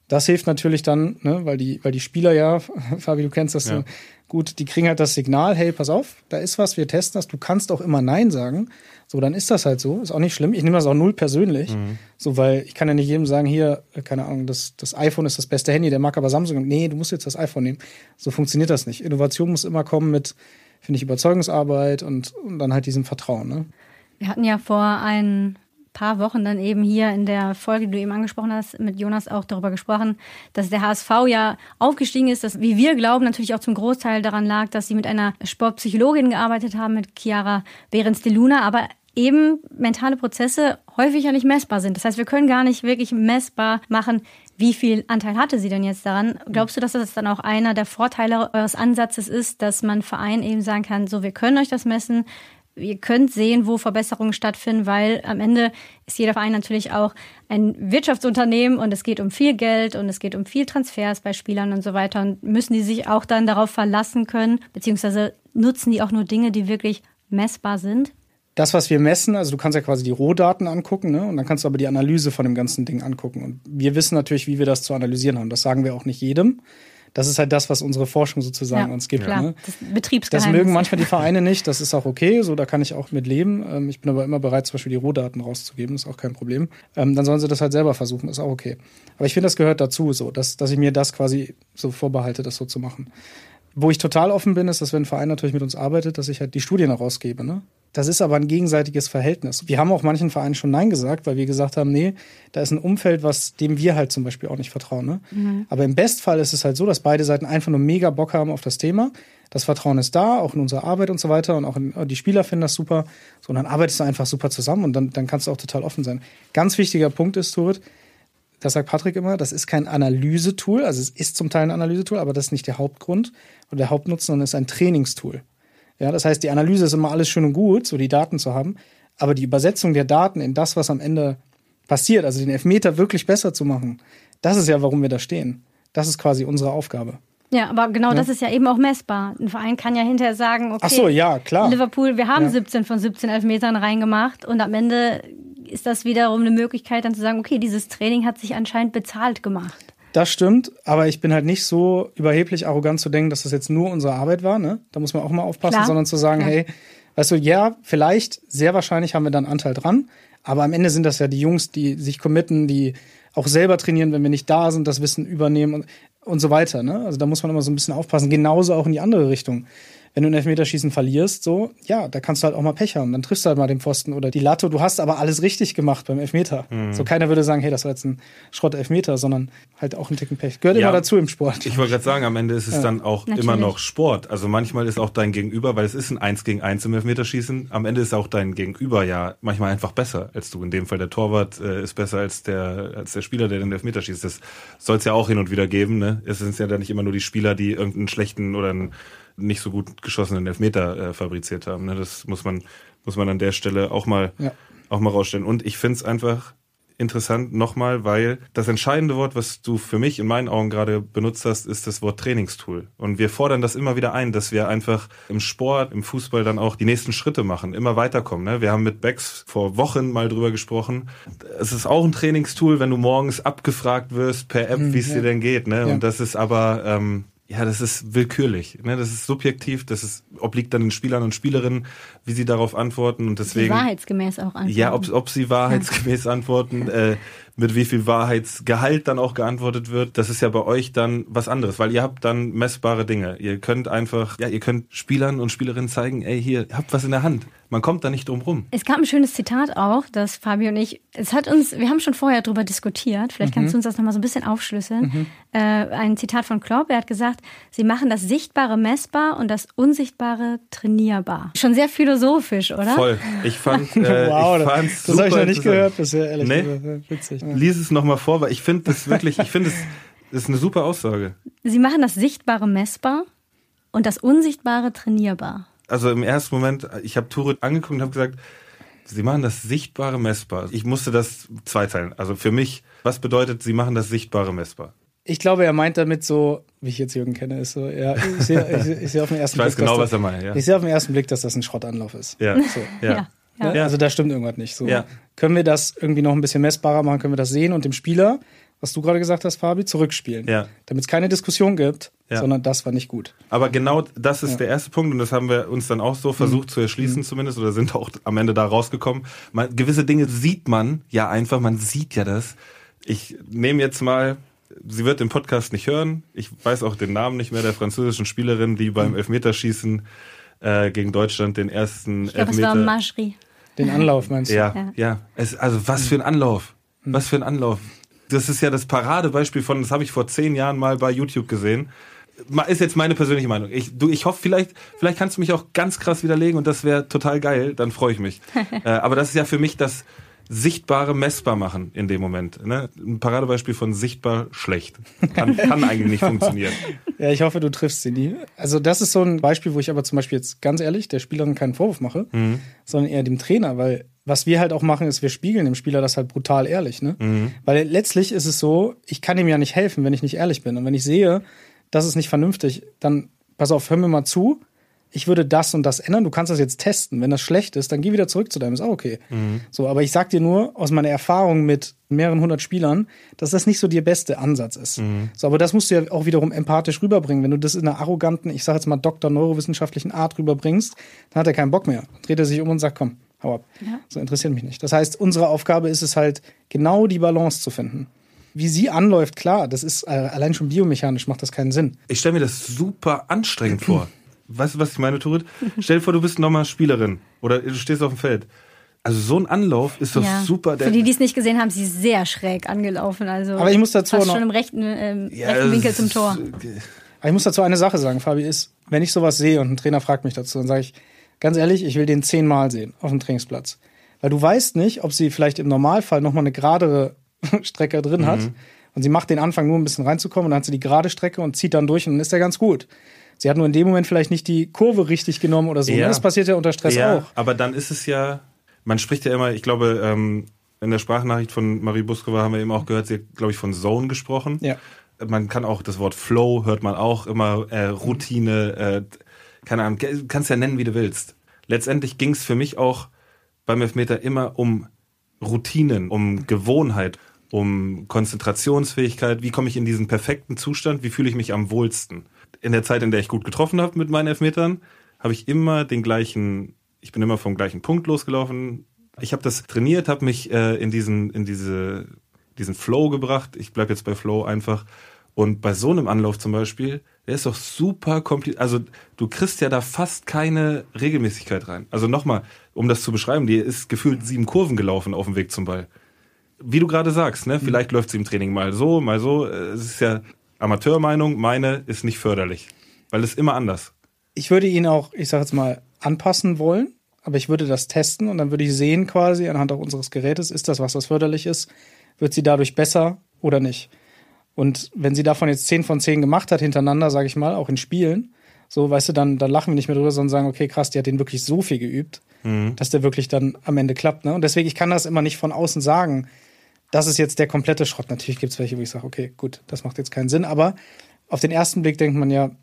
Das hilft natürlich dann, ne, weil die, weil die Spieler ja, Fabi, du kennst das ja. so gut, die kriegen halt das Signal, hey, pass auf, da ist was, wir testen das, du kannst auch immer Nein sagen. So, dann ist das halt so, ist auch nicht schlimm. Ich nehme das auch null persönlich, mhm. so, weil ich kann ja nicht jedem sagen, hier, keine Ahnung, das, das iPhone ist das beste Handy, der mag aber Samsung. Nee, du musst jetzt das iPhone nehmen. So funktioniert das nicht. Innovation muss immer kommen mit, finde ich, Überzeugungsarbeit und, und dann halt diesem Vertrauen, ne? Wir hatten ja vor ein paar Wochen dann eben hier in der Folge, die du eben angesprochen hast, mit Jonas auch darüber gesprochen, dass der H S V ja aufgestiegen ist, dass, wie wir glauben, natürlich auch zum Großteil daran lag, dass sie mit einer Sportpsychologin gearbeitet haben, mit Chiara Behrens de Luna, aber eben mentale Prozesse häufig ja nicht messbar sind. Das heißt, wir können gar nicht wirklich messbar machen, wie viel Anteil hatte sie denn jetzt daran. Glaubst du, dass das dann auch einer der Vorteile eures Ansatzes ist, dass man Verein eben sagen kann, so, wir können euch das messen, ihr könnt sehen, wo Verbesserungen stattfinden, weil am Ende ist jeder Verein natürlich auch ein Wirtschaftsunternehmen und es geht um viel Geld und es geht um viel Transfers bei Spielern und so weiter. Und müssen die sich auch dann darauf verlassen können, beziehungsweise nutzen die auch nur Dinge, die wirklich messbar sind? Das, was wir messen, also du kannst ja quasi die Rohdaten angucken, ne? Und dann kannst du aber die Analyse von dem ganzen Ding angucken. Und wir wissen natürlich, wie wir das zu analysieren haben. Das sagen wir auch nicht jedem. Das ist halt das, was unsere Forschung sozusagen ja, uns gibt. Klar. Ne? Das Betriebsgeheimnis. Das mögen manchmal die Vereine nicht, das ist auch okay, so da kann ich auch mit leben. Ich bin aber immer bereit, zum Beispiel die Rohdaten rauszugeben, das ist auch kein Problem. Dann sollen sie das halt selber versuchen, ist auch okay. Aber ich finde, das gehört dazu, so, dass, dass ich mir das quasi so vorbehalte, das so zu machen. Wo ich total offen bin, ist, dass wenn ein Verein natürlich mit uns arbeitet, dass ich halt die Studien herausgebe. Ne? Das ist aber ein gegenseitiges Verhältnis. Wir haben auch manchen Vereinen schon Nein gesagt, weil wir gesagt haben, nee, da ist ein Umfeld, was dem wir halt zum Beispiel auch nicht vertrauen. Ne? Mhm. Aber im Bestfall ist es halt so, dass beide Seiten einfach nur mega Bock haben auf das Thema. Das Vertrauen ist da, auch in unserer Arbeit und so weiter. Und auch in, die Spieler finden das super. So, und dann arbeitest du einfach super zusammen und dann, dann kannst du auch total offen sein. Ganz wichtiger Punkt ist, Turit, das sagt Patrick immer, das ist kein Analysetool, also es ist zum Teil ein Analysetool, aber das ist nicht der Hauptgrund oder der Hauptnutzen, sondern es ist ein Trainingstool. Ja, das heißt, die Analyse ist immer alles schön und gut, so die Daten zu haben, aber die Übersetzung der Daten in das, was am Ende passiert, also den Elfmeter wirklich besser zu machen, das ist ja, warum wir da stehen. Das ist quasi unsere Aufgabe. Ja, aber genau ja. das ist ja eben auch messbar. Ein Verein kann ja hinterher sagen, okay, ach so, ja, klar. Liverpool, wir haben ja. siebzehn von siebzehn Elfmetern reingemacht und am Ende ist das wiederum eine Möglichkeit, dann zu sagen, okay, dieses Training hat sich anscheinend bezahlt gemacht. Das stimmt, aber ich bin halt nicht so überheblich arrogant zu denken, dass das jetzt nur unsere Arbeit war, ne? Da muss man auch mal aufpassen, Klar. sondern zu sagen, Klar. hey, weißt du, ja, vielleicht, sehr wahrscheinlich haben wir da einen Anteil dran, aber am Ende sind das ja die Jungs, die sich committen, die auch selber trainieren, wenn wir nicht da sind, das Wissen übernehmen und, und so weiter, ne? Also da muss man immer so ein bisschen aufpassen, genauso auch in die andere Richtung. Wenn du ein Elfmeterschießen verlierst, so, ja, da kannst du halt auch mal Pech haben. Dann triffst du halt mal den Pfosten oder die Latte. Du hast aber alles richtig gemacht beim Elfmeter. Mhm. So, keiner würde sagen, hey, das war jetzt ein Schrott-Elfmeter, sondern halt auch ein Ticken Pech. Gehört ja immer dazu im Sport. Ich wollte gerade sagen, am Ende ist es ja. dann auch Natürlich. immer noch Sport. Also manchmal ist auch dein Gegenüber, weil es ist ein Eins gegen Eins im Elfmeterschießen, am Ende ist auch dein Gegenüber ja manchmal einfach besser als du. In dem Fall der Torwart äh, ist besser als der, als der Spieler, der den Elfmeter schießt. Das soll es ja auch hin und wieder geben, ne? Es sind ja dann nicht immer nur die Spieler, die irgendeinen schlechten oder einen nicht so gut geschossenen Elfmeter äh, fabriziert haben. Ne? Das muss man, muss man an der Stelle auch mal, ja. auch mal rausstellen. Und ich finde es einfach interessant nochmal, weil das entscheidende Wort, was du für mich in meinen Augen gerade benutzt hast, ist das Wort Trainingstool. Und wir fordern das immer wieder ein, dass wir einfach im Sport, im Fußball dann auch die nächsten Schritte machen, immer weiterkommen. Ne? Wir haben mit Becks vor Wochen mal drüber gesprochen. Es ist auch ein Trainingstool, wenn du morgens abgefragt wirst per App, mhm, wie es ja. dir denn geht. Ne? Ja. Und das ist aber... Ähm, Ja, das ist willkürlich, ne? Das ist subjektiv, das ist, obliegt dann den Spielern und Spielerinnen, wie sie darauf antworten und deswegen... Sie wahrheitsgemäß auch antworten. Ja, ob, ob sie wahrheitsgemäß ja. antworten, äh, mit wie viel Wahrheitsgehalt dann auch geantwortet wird, das ist ja bei euch dann was anderes, weil ihr habt dann messbare Dinge. Ihr könnt einfach, ja, ihr könnt Spielern und Spielerinnen zeigen, ey, hier, ihr habt was in der Hand. Man kommt da nicht drum rum. Es gab ein schönes Zitat auch, das Fabio und ich, es hat uns, wir haben schon vorher drüber diskutiert, vielleicht mhm. kannst du uns das nochmal so ein bisschen aufschlüsseln. Mhm. Äh, ein Zitat von Klopp, er hat gesagt, sie machen das Sichtbare messbar und das Unsichtbare trainierbar. Schon sehr philosophisch, oder? Voll. Ich fand äh, wow, ich fand's das super habe ich noch nicht gehört bisher, ehrlich nee? gesagt. Witzig. Ja. Lies es nochmal vor, weil ich finde das wirklich, ich finde es das ist eine super Aussage. Sie machen das Sichtbare messbar und das Unsichtbare trainierbar. Also im ersten Moment, ich habe Turit angeguckt und habe gesagt, sie machen das Sichtbare messbar. Ich musste das zweiteilen. Also für mich, was bedeutet, sie machen das Sichtbare messbar? Ich glaube, er meint damit so, wie ich jetzt Jürgen kenne, ist so, ja, ich sehe, ich, ich sehe auf den ersten ich weiß Blick, genau, das, was er meint. Ja. Ich sehe auf den ersten Blick, dass das ein Schrottanlauf ist. Ja, so. ja. ja. Ja. Ja. Also da stimmt irgendwas nicht. So. Ja. Können wir das irgendwie noch ein bisschen messbarer machen? Können wir das sehen und dem Spieler was du gerade gesagt hast, Fabi, zurückspielen. Ja. Damit es keine Diskussion gibt, ja. sondern das war nicht gut. Aber genau das ist ja. der erste Punkt und das haben wir uns dann auch so versucht mhm. zu erschließen mhm. zumindest oder sind auch am Ende da rausgekommen. Man, gewisse Dinge sieht man ja einfach, man sieht ja das. Ich nehme jetzt mal, sie wird den Podcast nicht hören, ich weiß auch den Namen nicht mehr, der französischen Spielerin, die beim Elfmeterschießen äh, gegen Deutschland den ersten ich glaub, Elfmeter... Ich glaube, es war Majri. Den Anlauf meinst du? Ja, ja. ja. Es, also was für ein Anlauf. Was für ein Anlauf. Das ist ja das Paradebeispiel von, das habe ich vor zehn Jahren mal bei YouTube gesehen. Ist jetzt meine persönliche Meinung. Ich, du, ich hoffe, vielleicht, vielleicht kannst du mich auch ganz krass widerlegen und das wäre total geil, dann freue ich mich. äh, aber das ist ja für mich das Sichtbare messbar machen in dem Moment. Ne? Ein Paradebeispiel von sichtbar schlecht. Kann, kann eigentlich nicht funktionieren. Ja, ich hoffe, du triffst sie nie. Also das ist so ein Beispiel, wo ich aber zum Beispiel jetzt ganz ehrlich der Spielerin keinen Vorwurf mache, mhm. sondern eher dem Trainer, weil was wir halt auch machen, ist, wir spiegeln dem Spieler das halt brutal ehrlich. Ne? Mhm. Weil letztlich ist es so, ich kann ihm ja nicht helfen, wenn ich nicht ehrlich bin. Und wenn ich sehe, das ist nicht vernünftig, dann pass auf, hör mir mal zu, ich würde das und das ändern, du kannst das jetzt testen. Wenn das schlecht ist, dann geh wieder zurück zu deinem, ist auch okay. Mhm. So, aber ich sag dir nur aus meiner Erfahrung mit mehreren hundert Spielern, dass das nicht so der beste Ansatz ist. Mhm. So, aber das musst du ja auch wiederum empathisch rüberbringen. Wenn du das in einer arroganten, ich sag jetzt mal Doktor neurowissenschaftlichen Art rüberbringst, dann hat er keinen Bock mehr. Dann dreht er sich um und sagt, komm, hau ab. Ja. So interessiert mich nicht. Das heißt, unsere Aufgabe ist es halt, genau die Balance zu finden. Wie sie anläuft, klar, das ist äh, allein schon biomechanisch, macht das keinen Sinn. Ich stelle mir das super anstrengend vor. Weißt du, was ich meine, Turit? Stell dir vor, du bist nochmal Spielerin oder du stehst auf dem Feld. Also so ein Anlauf ist doch ja. super. Für die, die es nicht gesehen haben, sie ist sehr schräg angelaufen. Also aber ich muss dazu fast noch schon im rechten, ähm, ja, rechten Winkel zum Tor. Aber ich muss dazu eine Sache sagen, Fabi, ist, wenn ich sowas sehe und ein Trainer fragt mich dazu, dann sage ich, ganz ehrlich, ich will den zehnmal sehen auf dem Trainingsplatz. Weil du weißt nicht, ob sie vielleicht im Normalfall nochmal eine geradere Strecke drin hat mhm. und sie macht den Anfang nur ein bisschen reinzukommen und dann hat sie die gerade Strecke und zieht dann durch und dann ist der ganz gut. Sie hat nur in dem Moment vielleicht nicht die Kurve richtig genommen oder so. Ja. Das passiert ja unter Stress ja, auch. Aber dann ist es ja, man spricht ja immer, ich glaube, ähm, in der Sprachnachricht von Marie Buskova haben wir eben auch gehört, sie hat, glaube ich, von Zone gesprochen. Ja. Man kann auch das Wort Flow, hört man auch immer, äh, Routine, äh, keine Ahnung, kannst ja nennen, wie du willst. Letztendlich ging es für mich auch beim Elfmeter immer um Routinen, um Gewohnheit, um Konzentrationsfähigkeit. Wie komme ich in diesen perfekten Zustand? Wie fühle ich mich am wohlsten? In der Zeit, in der ich gut getroffen habe mit meinen Elfmetern, habe ich immer den gleichen, ich bin immer vom gleichen Punkt losgelaufen. Ich habe das trainiert, habe mich äh, in diesen in diese diesen Flow gebracht. Ich bleib jetzt bei Flow einfach. Und bei so einem Anlauf zum Beispiel, der ist doch super kompliziert. Also du kriegst ja da fast keine Regelmäßigkeit rein. Also nochmal, um das zu beschreiben, die ist gefühlt sieben Kurven gelaufen auf dem Weg zum Ball. Wie du gerade sagst, ne? Vielleicht mhm. läuft sie im Training mal so, mal so. Es ist ja Amateurmeinung, meine ist nicht förderlich. Weil es immer anders. Ich würde ihn auch, ich sag jetzt mal, anpassen wollen. Aber ich würde das testen und dann würde ich sehen quasi anhand auch unseres Gerätes, ist das was, was förderlich ist? Wird sie dadurch besser oder nicht? Und wenn sie davon jetzt zehn von zehn gemacht hat hintereinander, sage ich mal, auch in Spielen, so, weißt du, dann, dann lachen wir nicht mehr drüber, sondern sagen, okay, krass, die hat den wirklich so viel geübt, mhm. dass der wirklich dann am Ende klappt. Ne? Und deswegen, ich kann das immer nicht von außen sagen, das ist jetzt der komplette Schrott. Natürlich gibt es welche, wo ich sage, okay, gut, das macht jetzt keinen Sinn. Aber auf den ersten Blick denkt man ja,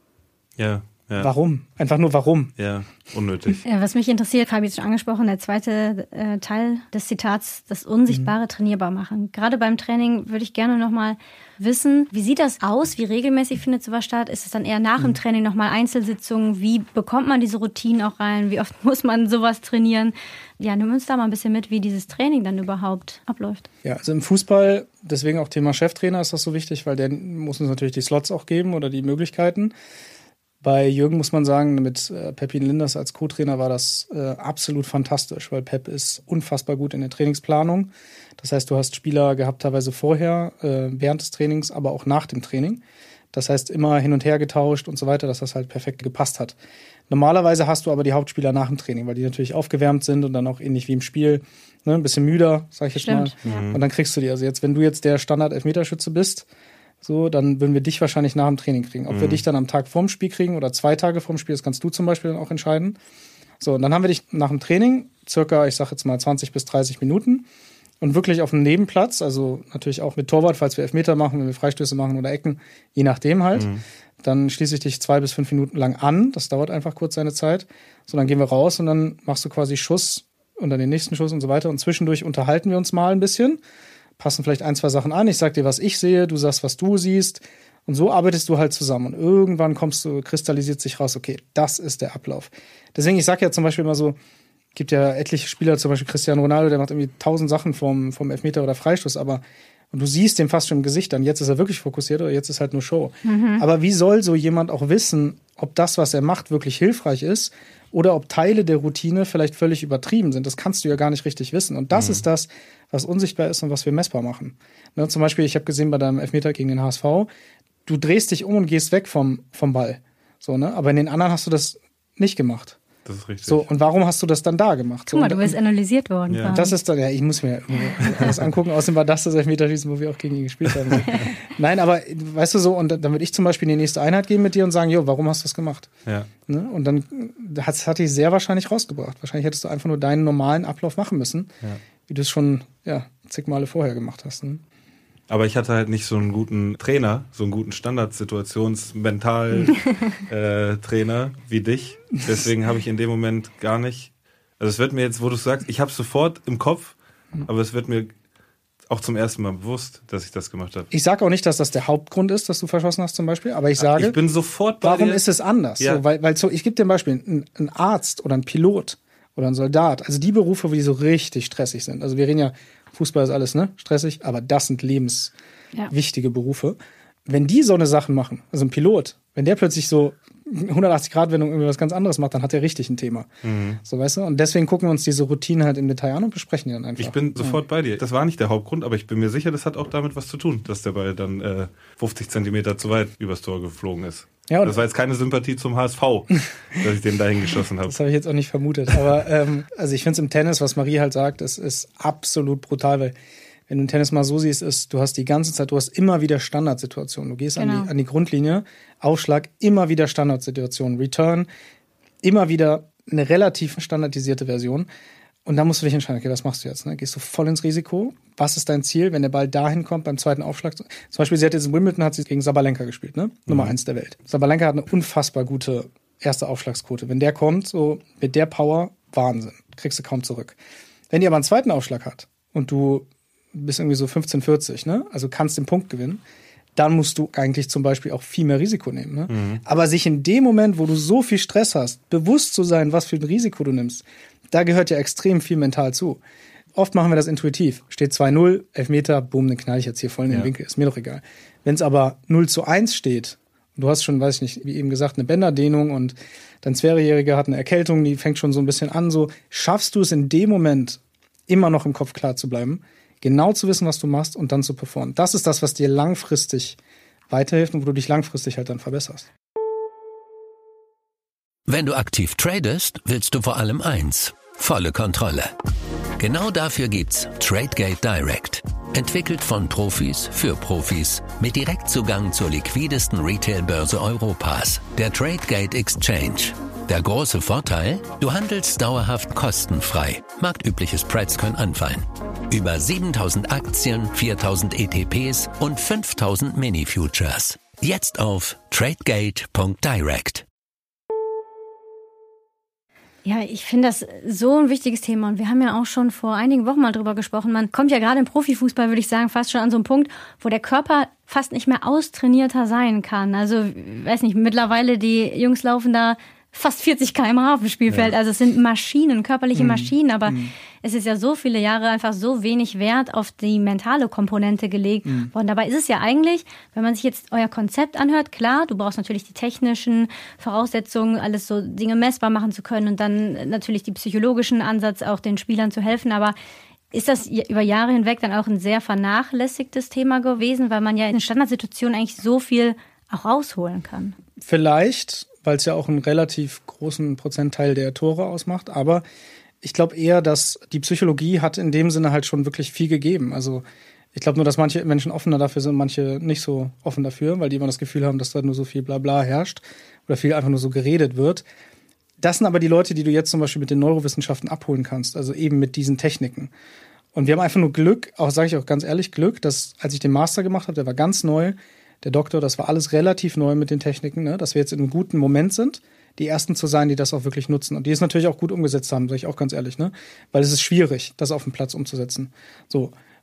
ja. Ja. Warum? Einfach nur warum? Ja, unnötig. Ja, was mich interessiert, Fabi hat schon angesprochen, der zweite äh, Teil des Zitats, das Unsichtbare mhm. trainierbar machen. Gerade beim Training würde ich gerne nochmal wissen, wie sieht das aus? Wie regelmäßig findet sowas statt? Ist es dann eher nach mhm. dem Training nochmal Einzelsitzungen? Wie bekommt man diese Routinen auch rein? Wie oft muss man sowas trainieren? Ja, nimm uns da mal ein bisschen mit, wie dieses Training dann überhaupt abläuft. Ja, also im Fußball, deswegen auch Thema Cheftrainer ist das so wichtig, weil der muss uns natürlich die Slots auch geben oder die Möglichkeiten. Bei Jürgen muss man sagen, mit äh, Pepin Linders als Co-Trainer war das äh, absolut fantastisch, weil Pep ist unfassbar gut in der Trainingsplanung. Das heißt, du hast Spieler gehabt teilweise vorher, äh, während des Trainings, aber auch nach dem Training. Das heißt, immer hin und her getauscht und so weiter, dass das halt perfekt gepasst hat. Normalerweise hast du aber die Hauptspieler nach dem Training, weil die natürlich aufgewärmt sind und dann auch ähnlich wie im Spiel, ne, ein bisschen müder, sag ich jetzt Stimmt, mal. ja. Und dann kriegst du die. Also jetzt, wenn du jetzt der Standard-Elfmeterschütze bist, so, dann würden wir dich wahrscheinlich nach dem Training kriegen. Ob mhm. wir dich dann am Tag vorm Spiel kriegen oder zwei Tage vorm Spiel, das kannst du zum Beispiel dann auch entscheiden. So, und dann haben wir dich nach dem Training, circa, ich sag jetzt mal zwanzig bis dreißig Minuten und wirklich auf dem Nebenplatz, also natürlich auch mit Torwart, falls wir Elfmeter machen, wenn wir Freistöße machen oder Ecken, je nachdem halt. Mhm. Dann schließe ich dich zwei bis fünf Minuten lang an, das dauert einfach kurz seine Zeit. So, dann gehen wir raus und dann machst du quasi Schuss und dann den nächsten Schuss und so weiter und zwischendurch unterhalten wir uns mal ein bisschen. passen vielleicht ein, zwei Sachen an. Ich sag dir, was ich sehe, du sagst, was du siehst. Und so arbeitest du halt zusammen. Und irgendwann kommst du, kristallisiert sich raus, okay, das ist der Ablauf. Deswegen, ich sag ja zum Beispiel immer so, gibt ja etliche Spieler, zum Beispiel Cristiano Ronaldo, der macht irgendwie tausend Sachen vom, vom Elfmeter oder Freistoß, aber und du siehst dem fast schon im Gesicht an, jetzt ist er wirklich fokussiert oder jetzt ist halt nur Show. Mhm. Aber wie soll so jemand auch wissen, ob das, was er macht, wirklich hilfreich ist oder ob Teile der Routine vielleicht völlig übertrieben sind? Das kannst du ja gar nicht richtig wissen. Und das mhm. ist das, was unsichtbar ist und was wir messbar machen. Ne, zum Beispiel, ich habe gesehen bei deinem Elfmeter gegen den H S V, du drehst dich um und gehst weg vom, vom Ball. So, ne? Aber in den anderen hast du das nicht gemacht. Das ist richtig. So, und warum hast du das dann da gemacht? Guck mal, so, du bist analysiert worden. Ja. Das ist dann, ja, ich muss mir alles angucken. Außerdem war das das Elfmeterschießen, wo wir auch gegen ihn gespielt haben. Nein, aber weißt du so, und dann würde ich zum Beispiel in die nächste Einheit gehen mit dir und sagen, jo, warum hast du das gemacht? Ja. Ne? Und dann hat hat dich sehr wahrscheinlich rausgebracht. Wahrscheinlich hättest du einfach nur deinen normalen Ablauf machen müssen, ja. wie du es schon ja, zig Male vorher gemacht hast. Ne? Aber ich hatte halt nicht so einen guten Trainer, so einen guten Standardsituations-Mental-Trainer äh, wie dich. Deswegen habe ich in dem Moment gar nicht, also es wird mir jetzt, wo du sagst, ich habe es sofort im Kopf, aber es wird mir auch zum ersten Mal bewusst, dass ich das gemacht habe. Ich sage auch nicht, dass das der Hauptgrund ist, dass du verschossen hast zum Beispiel, aber ich sage, ich bin sofort bei warum dir. Ist es anders? Ja. So, weil, weil so, ich gebe dir ein Beispiel, ein, ein Arzt oder ein Pilot oder ein Soldat, also die Berufe, wo die so richtig stressig sind. Also wir reden ja, Fußball ist alles, ne, stressig, aber das sind lebenswichtige ja. Berufe. Wenn die so eine Sachen machen, also ein Pilot, wenn der plötzlich so hundertachtzig Grad Wendung irgendwie was ganz anderes macht, dann hat er richtig ein Thema. Mhm. So, weißt du? Und deswegen gucken wir uns diese Routine halt im Detail an und besprechen die dann einfach. Ich bin sofort ja. bei dir. Das war nicht der Hauptgrund, aber ich bin mir sicher, das hat auch damit was zu tun, dass der Ball dann äh, fünfzig Zentimeter zu weit übers Tor geflogen ist. Ja, das war jetzt keine Sympathie zum H S V, dass ich den dahin geschossen habe. Das habe ich jetzt auch nicht vermutet. Aber ähm, also ich finde es im Tennis, was Marie halt sagt, es ist absolut brutal, weil wenn du im Tennis mal so siehst, ist, du hast die ganze Zeit, du hast immer wieder Standardsituationen. Du gehst genau. an, die, an die Grundlinie, Aufschlag, immer wieder Standardsituationen, Return, immer wieder eine relativ standardisierte Version. Und da musst du dich entscheiden, okay, was machst du jetzt? Ne? Gehst du voll ins Risiko? Was ist dein Ziel, wenn der Ball dahin kommt beim zweiten Aufschlag? Zum Beispiel, sie hat jetzt in Wimbledon hat sie gegen Sabalenka gespielt, ne? Mhm. Nummer eins der Welt. Sabalenka hat eine unfassbar gute erste Aufschlagsquote. Wenn der kommt, so mit der Power, Wahnsinn. Kriegst du kaum zurück. Wenn die aber einen zweiten Aufschlag hat und du bist irgendwie so fünfzehn vierzig, ne? Also kannst den Punkt gewinnen, dann musst du eigentlich zum Beispiel auch viel mehr Risiko nehmen. Ne? Mhm. Aber sich in dem Moment, wo du so viel Stress hast, bewusst zu sein, was für ein Risiko du nimmst, da gehört ja extrem viel mental zu. Oft machen wir das intuitiv. Steht zwei null, Elfmeter, boom, den knall ich jetzt hier voll in den ja. Winkel, ist mir doch egal. Wenn es aber null zu eins steht, du hast schon, weiß ich nicht, wie eben gesagt, eine Bänderdehnung und dein Zweijähriger hat eine Erkältung, die fängt schon so ein bisschen an, so schaffst du es in dem Moment immer noch im Kopf klar zu bleiben, genau zu wissen, was du machst und dann zu performen. Das ist das, was dir langfristig weiterhilft und wo du dich langfristig halt dann verbesserst. Wenn du aktiv tradest, willst du vor allem eins: volle Kontrolle. Genau dafür gibt's Tradegate Direct. Entwickelt von Profis für Profis mit Direktzugang zur liquidesten Retail-Börse Europas, der Tradegate Exchange. Der große Vorteil? Du handelst dauerhaft kostenfrei. Marktübliche Spreads können anfallen. Über siebentausend Aktien, viertausend E T Ps und fünftausend Mini-Futures. Jetzt auf tradegate punkt direct. Ja, ich finde das so ein wichtiges Thema und wir haben ja auch schon vor einigen Wochen mal drüber gesprochen. Man kommt ja gerade im Profifußball, würde ich sagen, fast schon an so einen Punkt, wo der Körper fast nicht mehr austrainierter sein kann. Also, weiß nicht, mittlerweile die Jungs laufen da fast vierzig Kilometer pro Stunde auf dem Spielfeld. Ja. Also es sind Maschinen, körperliche mhm. Maschinen, aber mhm. es ist ja so viele Jahre einfach so wenig Wert auf die mentale Komponente gelegt mhm. worden. Dabei ist es ja eigentlich, wenn man sich jetzt euer Konzept anhört, klar, du brauchst natürlich die technischen Voraussetzungen, alles so Dinge messbar machen zu können und dann natürlich die psychologischen Ansatz, auch den Spielern zu helfen, aber ist das über Jahre hinweg dann auch ein sehr vernachlässigtes Thema gewesen, weil man ja in Standardsituationen eigentlich so viel auch rausholen kann? Vielleicht, weil es ja auch einen relativ großen Prozentteil der Tore ausmacht. Aber ich glaube eher, dass die Psychologie hat in dem Sinne halt schon wirklich viel gegeben. Also ich glaube nur, dass manche Menschen offener dafür sind, manche nicht so offen dafür, weil die immer das Gefühl haben, dass da nur so viel Blabla herrscht oder viel einfach nur so geredet wird. Das sind aber die Leute, die du jetzt zum Beispiel mit den Neurowissenschaften abholen kannst, also eben mit diesen Techniken. Und wir haben einfach nur Glück, auch sage ich auch ganz ehrlich, Glück, dass als ich den Master gemacht habe, der war ganz neu, der Doktor, das war alles relativ neu mit den Techniken, ne? Dass wir jetzt in einem guten Moment sind, die Ersten zu sein, die das auch wirklich nutzen. Und die es natürlich auch gut umgesetzt haben, sage ich auch ganz ehrlich, ne? Weil es ist schwierig, das auf dem Platz umzusetzen. So.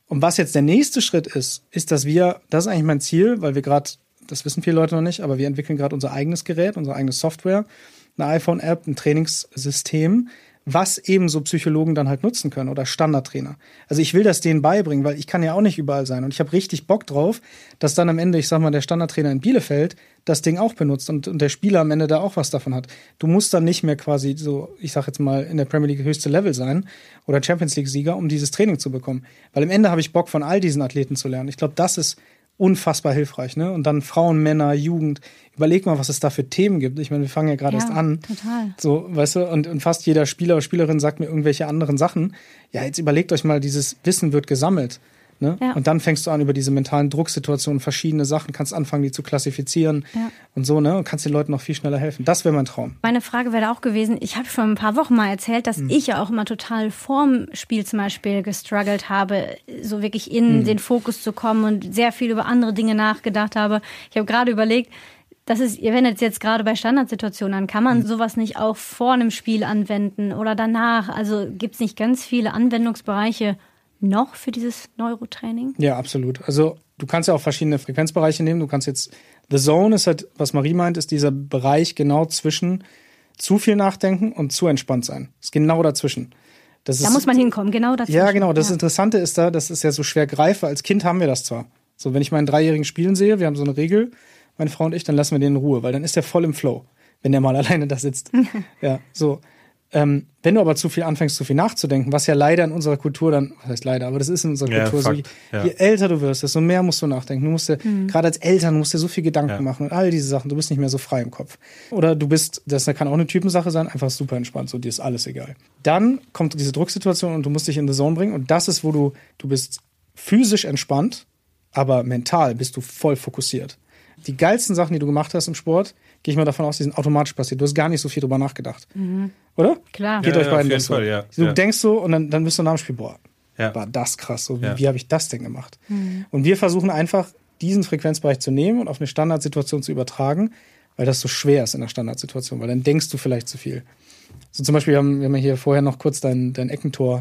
Und was jetzt der nächste Schritt ist, ist, dass wir, das ist eigentlich mein Ziel, weil wir gerade, das wissen viele Leute noch nicht, aber wir entwickeln gerade unser eigenes Gerät, unsere eigene Software, eine iPhone-App, ein Trainingssystem, was eben so Psychologen dann halt nutzen können oder Standardtrainer. Also ich will das denen beibringen, weil ich kann ja auch nicht überall sein. Und ich habe richtig Bock drauf, dass dann am Ende, ich sag mal, der Standardtrainer in Bielefeld das Ding auch benutzt und, und der Spieler am Ende da auch was davon hat. Du musst dann nicht mehr quasi so, ich sag jetzt mal, in der Premier League höchste Level sein oder Champions League-Sieger, um dieses Training zu bekommen. Weil am Ende habe ich Bock, von all diesen Athleten zu lernen. Ich glaube, das ist unfassbar hilfreich, ne? Und dann Frauen, Männer, Jugend. Überleg mal, was es da für Themen gibt. Ich meine, wir fangen ja gerade ja, erst an. Total. So, weißt du, und, und fast jeder Spieler oder Spielerin sagt mir irgendwelche anderen Sachen. Ja, jetzt überlegt euch mal, dieses Wissen wird gesammelt. Ne? Ja. Und dann fängst du an, über diese mentalen Drucksituationen verschiedene Sachen, kannst anfangen, die zu klassifizieren ja. und so, ne? Und kannst den Leuten noch viel schneller helfen. Das wäre mein Traum. Meine Frage wäre auch gewesen, ich habe vor ein paar Wochen mal erzählt, dass mhm. ich ja auch immer total vorm Spiel zum Beispiel gestruggelt habe, so wirklich in mhm. den Fokus zu kommen und sehr viel über andere Dinge nachgedacht habe. Ich habe gerade überlegt, das ist, ihr wendet es jetzt gerade bei Standardsituationen an, kann man sowas nicht auch vor einem Spiel anwenden oder danach? Also gibt es nicht ganz viele Anwendungsbereiche noch für dieses Neurotraining? Ja, absolut. Also du kannst ja auch verschiedene Frequenzbereiche nehmen. Du kannst jetzt, The Zone ist halt, was Marie meint, ist dieser Bereich genau zwischen zu viel nachdenken und zu entspannt sein. Ist genau dazwischen. Das da ist, muss man hinkommen, genau dazwischen. Ja, genau. Das ja. Interessante ist da, das ist ja so schwer greifbar. Als Kind haben wir das zwar. So, wenn ich meinen Dreijährigen spielen sehe, wir haben so eine Regel, meine Frau und ich, dann lassen wir den in Ruhe, weil dann ist der voll im Flow, wenn der mal alleine da sitzt. ja, so. Ähm, wenn du aber zu viel anfängst, zu viel nachzudenken, was ja leider in unserer Kultur dann, was heißt leider, aber das ist in unserer ja, Kultur Fakt, so, je, ja. je älter du wirst, desto mehr musst du nachdenken. Du musst dir, mhm. gerade als Eltern, musst dir so viel Gedanken ja. machen und all diese Sachen, du bist nicht mehr so frei im Kopf. Oder du bist, das kann auch eine Typensache sein, einfach super entspannt, so dir ist alles egal. Dann kommt diese Drucksituation und du musst dich in the Zone bringen und das ist, wo du, du bist physisch entspannt, aber mental bist du voll fokussiert. Die geilsten Sachen, die du gemacht hast im Sport, gehe ich mal davon aus, die sind automatisch passiert. Du hast gar nicht so viel drüber nachgedacht. Mhm. Oder? Klar. Geht ja, euch ja, beiden auf jeden das so. Fall, ja. Du ja. denkst so und dann, dann bist du nach dem Spiel, boah, ja. war das krass. So, wie ja. wie habe ich das denn gemacht? Mhm. Und wir versuchen einfach, diesen Frequenzbereich zu nehmen und auf eine Standardsituation zu übertragen, weil das so schwer ist in der Standardsituation, weil dann denkst du vielleicht zu viel. So zum Beispiel, wir haben, wir haben hier vorher noch kurz dein, dein Eckentor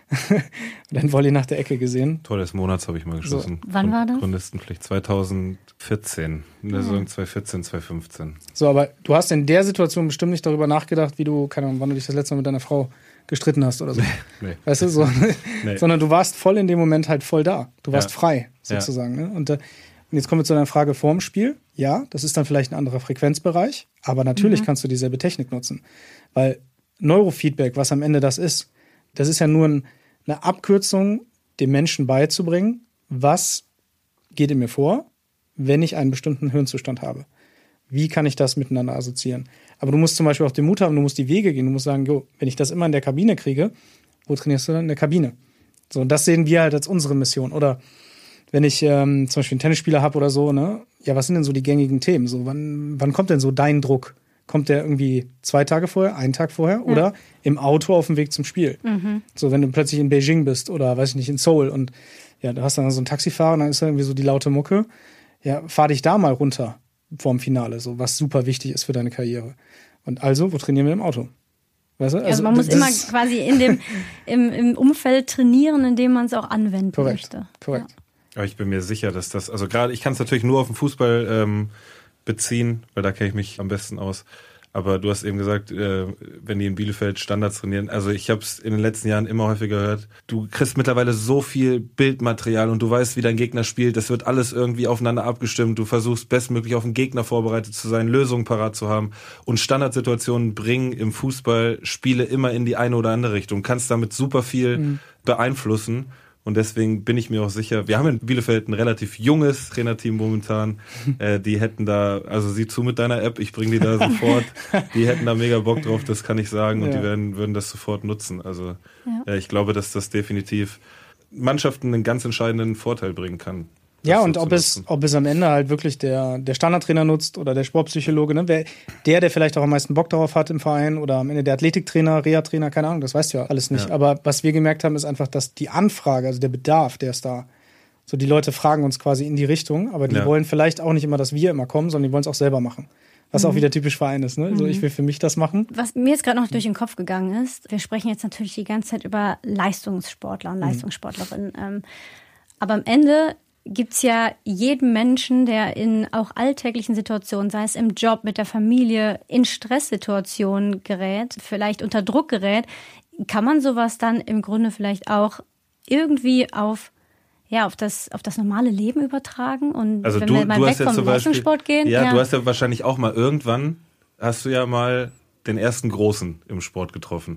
dein Volley nach der Ecke gesehen. Tor des Monats habe ich mal geschossen. So. Wann war das? Chronistenpflicht zweitausendvierzehn. In der Saison zweitausendvierzehn, zweitausendfünfzehn. So, aber du hast in der Situation bestimmt nicht darüber nachgedacht, wie du, keine Ahnung, wann du dich das letzte Mal mit deiner Frau gestritten hast oder so. Nee. Weißt du, so. Nee. Sondern du warst voll in dem Moment halt voll da. Du warst Ja. frei, sozusagen. Ne? Und, äh, und jetzt kommen wir zu deiner Frage vorm Spiel. Ja, das ist dann vielleicht ein anderer Frequenzbereich, aber natürlich mhm. kannst du dieselbe Technik nutzen. Weil Neurofeedback, was am Ende das ist, das ist ja nur ein, eine Abkürzung, dem Menschen beizubringen, was geht in mir vor, wenn ich einen bestimmten Hirnzustand habe. Wie kann ich das miteinander assoziieren? Aber du musst zum Beispiel auch den Mut haben, du musst die Wege gehen, du musst sagen, jo, wenn ich das immer in der Kabine kriege, wo trainierst du dann? In der Kabine. So, und das sehen wir halt als unsere Mission. Oder wenn ich ähm, zum Beispiel einen Tennisspieler habe oder so, ne, ja, was sind denn so die gängigen Themen? So, wann, wann kommt denn so dein Druck? Kommt der irgendwie zwei Tage vorher, einen Tag vorher ja. oder im Auto auf dem Weg zum Spiel? Mhm. So, wenn du plötzlich in Beijing bist oder, weiß ich nicht, in Seoul und ja, du hast dann so einen Taxifahrer und dann ist da irgendwie so die laute Mucke. Ja, fahr dich da mal runter vorm Finale, so, was super wichtig ist für deine Karriere. Und also, wo trainieren wir im Auto? Weißt du? Also, also man muss immer quasi in dem, im, im Umfeld trainieren, in dem man es auch anwenden korrekt, möchte. Korrekt. Ja. Aber ich bin mir sicher, dass das, also gerade, ich kann es natürlich nur auf den Fußball ähm, beziehen, weil da kenne ich mich am besten aus. Aber du hast eben gesagt, äh, wenn die in Bielefeld Standards trainieren, also ich habe es in den letzten Jahren immer häufiger gehört, du kriegst mittlerweile so viel Bildmaterial und du weißt, wie dein Gegner spielt, das wird alles irgendwie aufeinander abgestimmt, du versuchst bestmöglich auf den Gegner vorbereitet zu sein, Lösungen parat zu haben und Standardsituationen bringen im Fußball Spiele immer in die eine oder andere Richtung, kannst damit super viel mhm. beeinflussen. Und deswegen bin ich mir auch sicher, wir haben in Bielefeld ein relativ junges Trainerteam momentan. Äh, die hätten da, also sieh zu mit deiner App, ich bringe die da sofort. Die hätten da mega Bock drauf, das kann ich sagen. Und ja. die werden, würden das sofort nutzen. Also ja. äh, ich glaube, dass das definitiv Mannschaften einen ganz entscheidenden Vorteil bringen kann. Ja, und ob es, ob es am Ende halt wirklich der, der Standardtrainer nutzt oder der Sportpsychologe, ne? Wer, der, der vielleicht auch am meisten Bock darauf hat im Verein oder am Ende der Athletiktrainer, Reha-Trainer, keine Ahnung, das weißt du ja alles nicht. Ja. Aber was wir gemerkt haben, ist einfach, dass die Anfrage, also der Bedarf, der ist da. So, die Leute fragen uns quasi in die Richtung, aber die ja. wollen vielleicht auch nicht immer, dass wir immer kommen, sondern die wollen es auch selber machen. Was mhm. auch wieder typisch Verein ist, ne? Mhm. So, ich will für mich das machen. Was mir jetzt gerade noch durch den Kopf gegangen ist, wir sprechen jetzt natürlich die ganze Zeit über Leistungssportler und Leistungssportlerinnen. Mhm. Ähm, Aber am Ende gibt's ja jeden Menschen, der in auch alltäglichen Situationen, sei es im Job, mit der Familie, in Stresssituationen gerät, vielleicht unter Druck gerät, kann man sowas dann im Grunde vielleicht auch irgendwie auf ja, auf das, auf das normale Leben übertragen? Und also wenn du, wir mal du weg hast ja vom zum Beispiel, Leistungssport gehen? Ja, ja, du hast ja wahrscheinlich auch mal irgendwann, hast du ja mal den ersten Großen im Sport getroffen,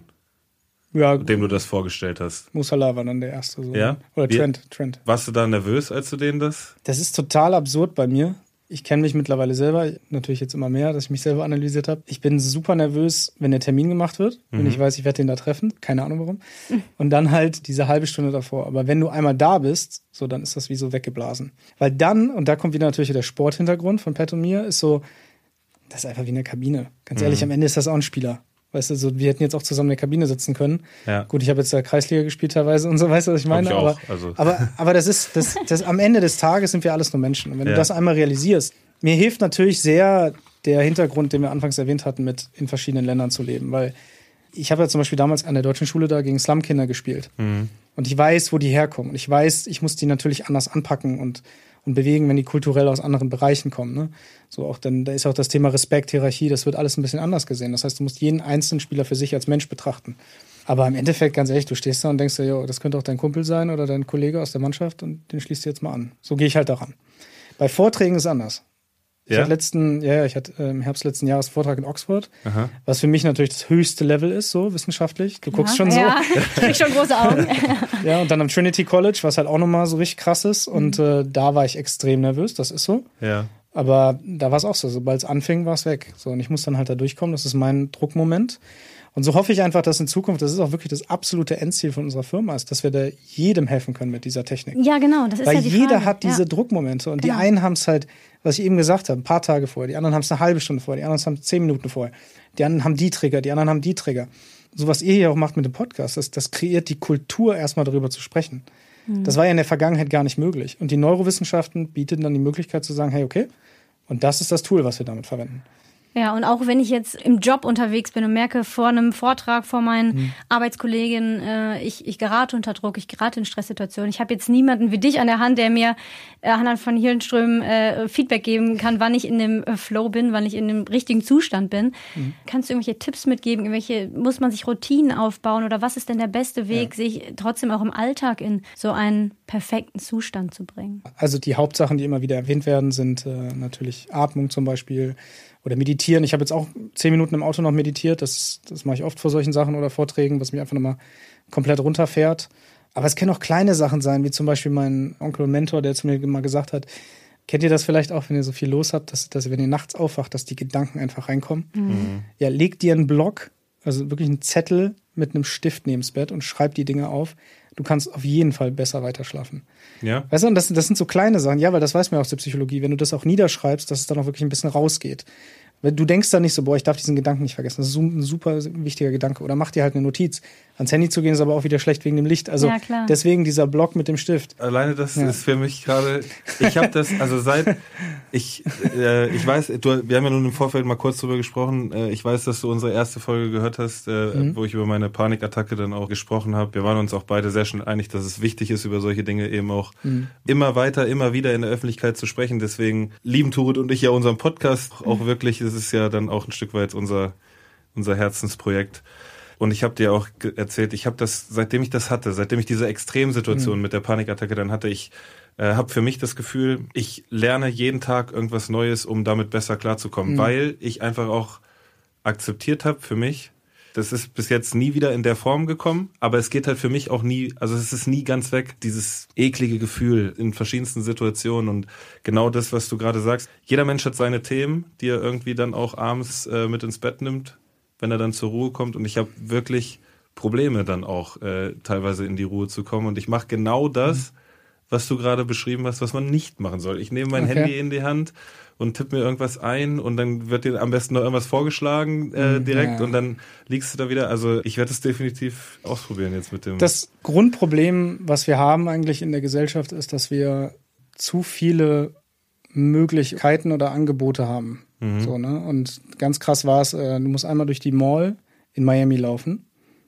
ja, dem du das vorgestellt hast. Musala war dann der erste. So. Ja? Oder Wie, Trent, Trent. Warst du da nervös, als du denen das? Das ist total absurd bei mir. Ich kenne mich mittlerweile selber, natürlich jetzt immer mehr, dass ich mich selber analysiert habe. Ich bin super nervös, wenn der Termin gemacht wird, mhm. wenn ich weiß, ich werde den da treffen, keine Ahnung warum. Mhm. Und dann halt diese halbe Stunde davor. Aber wenn du einmal da bist, so dann ist das wie so weggeblasen. Weil dann, und da kommt wieder natürlich der Sporthintergrund von Pat und mir, ist so, das ist einfach wie eine Kabine. Ganz ehrlich, mhm. am Ende ist das auch ein Spieler. Weißt du, so, wir hätten jetzt auch zusammen in der Kabine sitzen können. Ja. Gut, ich habe jetzt da Kreisliga gespielt teilweise und so, weißt du, was ich meine? Ich aber, auch, also. aber, aber das ist, das, das, am Ende des Tages sind wir alles nur Menschen. Und wenn ja. du das einmal realisierst, mir hilft natürlich sehr der Hintergrund, den wir anfangs erwähnt hatten, mit in verschiedenen Ländern zu leben, weil ich habe ja zum Beispiel damals an der deutschen Schule da gegen Slumkinder gespielt. Mhm. Und ich weiß, wo die herkommen. Und ich weiß, ich muss die natürlich anders anpacken und, und bewegen, wenn die kulturell aus anderen Bereichen kommen. Ne? So auch dann, da ist auch das Thema Respekt, Hierarchie, das wird alles ein bisschen anders gesehen. Das heißt, du musst jeden einzelnen Spieler für sich als Mensch betrachten. Aber im Endeffekt, ganz ehrlich, du stehst da und denkst dir, jo, das könnte auch dein Kumpel sein oder dein Kollege aus der Mannschaft und den schließt du jetzt mal an. So gehe ich halt daran. Bei Vorträgen ist es anders. Ich ja? hatte letzten, ja, ich hatte äh, im Herbst letzten Jahres Vortrag in Oxford, Aha. was für mich natürlich das höchste Level ist, so wissenschaftlich. Du guckst ja, schon so. Ja, ich krieg schon große Augen. Ja, und dann am Trinity College, was halt auch nochmal so richtig krass ist. Und mhm. äh, da war ich extrem nervös, das ist so. Ja. Aber da war es auch so, sobald es anfing, war es weg. So, und ich muss dann halt da durchkommen, das ist mein Druckmoment. Und so hoffe ich einfach, dass in Zukunft, das ist auch wirklich das absolute Endziel von unserer Firma ist, dass wir da jedem helfen können mit dieser Technik. Ja, genau, das ist Weil ja die jeder Frage. hat diese ja. Druckmomente und genau. die einen haben es halt, was ich eben gesagt habe, ein paar Tage vorher, die anderen haben es eine halbe Stunde vorher, die anderen haben es zehn Minuten vorher, die anderen haben die Trigger, die anderen haben die Trigger. So was ihr hier auch macht mit dem Podcast, das, das kreiert die Kultur, erstmal darüber zu sprechen. Mhm. Das war ja in der Vergangenheit gar nicht möglich. Und die Neurowissenschaften bieten dann die Möglichkeit zu sagen, hey, okay, und das ist das Tool, was wir damit verwenden. Ja, und auch wenn ich jetzt im Job unterwegs bin und merke vor einem Vortrag vor meinen mhm. Arbeitskolleginnen, äh, ich, ich gerate unter Druck, ich gerate in Stresssituationen. Ich habe jetzt niemanden wie dich an der Hand, der mir äh, anhand von Hirnströmen äh, Feedback geben kann, wann ich in dem äh, Flow bin, wann ich in dem richtigen Zustand bin. Mhm. Kannst du irgendwelche Tipps mitgeben? Irgendwelche, muss man sich Routinen aufbauen oder was ist denn der beste Weg, ja. sich trotzdem auch im Alltag in so einen perfekten Zustand zu bringen? Also die Hauptsachen, die immer wieder erwähnt werden, sind äh, natürlich Atmung zum Beispiel. Oder meditieren. Ich habe jetzt auch zehn Minuten im Auto noch meditiert. Das, das mache ich oft vor solchen Sachen oder Vorträgen, was mich einfach nochmal komplett runterfährt. Aber es können auch kleine Sachen sein, wie zum Beispiel mein Onkel und Mentor, der zu mir mal gesagt hat, kennt ihr das vielleicht auch, wenn ihr so viel los habt, dass, dass wenn ihr nachts aufwacht, dass die Gedanken einfach reinkommen? Mhm. Ja, leg dir einen Block, also wirklich einen Zettel mit einem Stift neben das Bett und schreib die Dinge auf. Du kannst auf jeden Fall besser weiterschlafen. Ja. Weißt du, und das, das sind so kleine Sachen. Ja, weil das weiß man ja aus der Psychologie. Wenn du das auch niederschreibst, dass es dann auch wirklich ein bisschen rausgeht. Weil du denkst dann nicht so, boah, ich darf diesen Gedanken nicht vergessen. Das ist ein super wichtiger Gedanke. Oder mach dir halt eine Notiz. Ans Handy zu gehen ist aber auch wieder schlecht wegen dem Licht. Also ja, klar. Deswegen dieser Block mit dem Stift. Alleine das ja. ist für mich gerade, ich habe das, also seit, ich äh, ich weiß, du, wir haben ja nun im Vorfeld mal kurz drüber gesprochen, äh, ich weiß, dass du unsere erste Folge gehört hast, äh, mhm. wo ich über meine Panikattacke dann auch gesprochen habe. Wir waren uns auch beide sehr schnell einig, dass es wichtig ist, über solche Dinge eben auch mhm. immer weiter, immer wieder in der Öffentlichkeit zu sprechen. Deswegen lieben Turit und ich ja unseren Podcast auch mhm. wirklich, das ist ja dann auch ein Stück weit unser, unser Herzensprojekt. Und ich habe dir auch ge- erzählt, ich habe das, seitdem ich das hatte, seitdem ich diese Extremsituation mhm. mit der Panikattacke dann hatte, ich äh, habe für mich das Gefühl, ich lerne jeden Tag irgendwas Neues, um damit besser klarzukommen, mhm. weil ich einfach auch akzeptiert habe für mich, das ist bis jetzt nie wieder in der Form gekommen, aber es geht halt für mich auch nie, also es ist nie ganz weg, dieses eklige Gefühl in verschiedensten Situationen und genau das, was du gerade sagst. Jeder Mensch hat seine Themen, die er irgendwie dann auch abends äh, mit ins Bett nimmt, wenn er dann zur Ruhe kommt und ich habe wirklich Probleme dann auch äh, teilweise in die Ruhe zu kommen und ich mache genau das, was du gerade beschrieben hast, was man nicht machen soll. Ich nehme mein okay. Handy in die Hand und tippe mir irgendwas ein und dann wird dir am besten noch irgendwas vorgeschlagen äh, direkt ja. und dann liegst du da wieder. Also ich werde es definitiv ausprobieren jetzt mit dem. Das Grundproblem, was wir haben eigentlich in der Gesellschaft, ist, dass wir zu viele Möglichkeiten oder Angebote haben. Mhm. So, ne? Und ganz krass war es, äh, du musst einmal durch die Mall in Miami laufen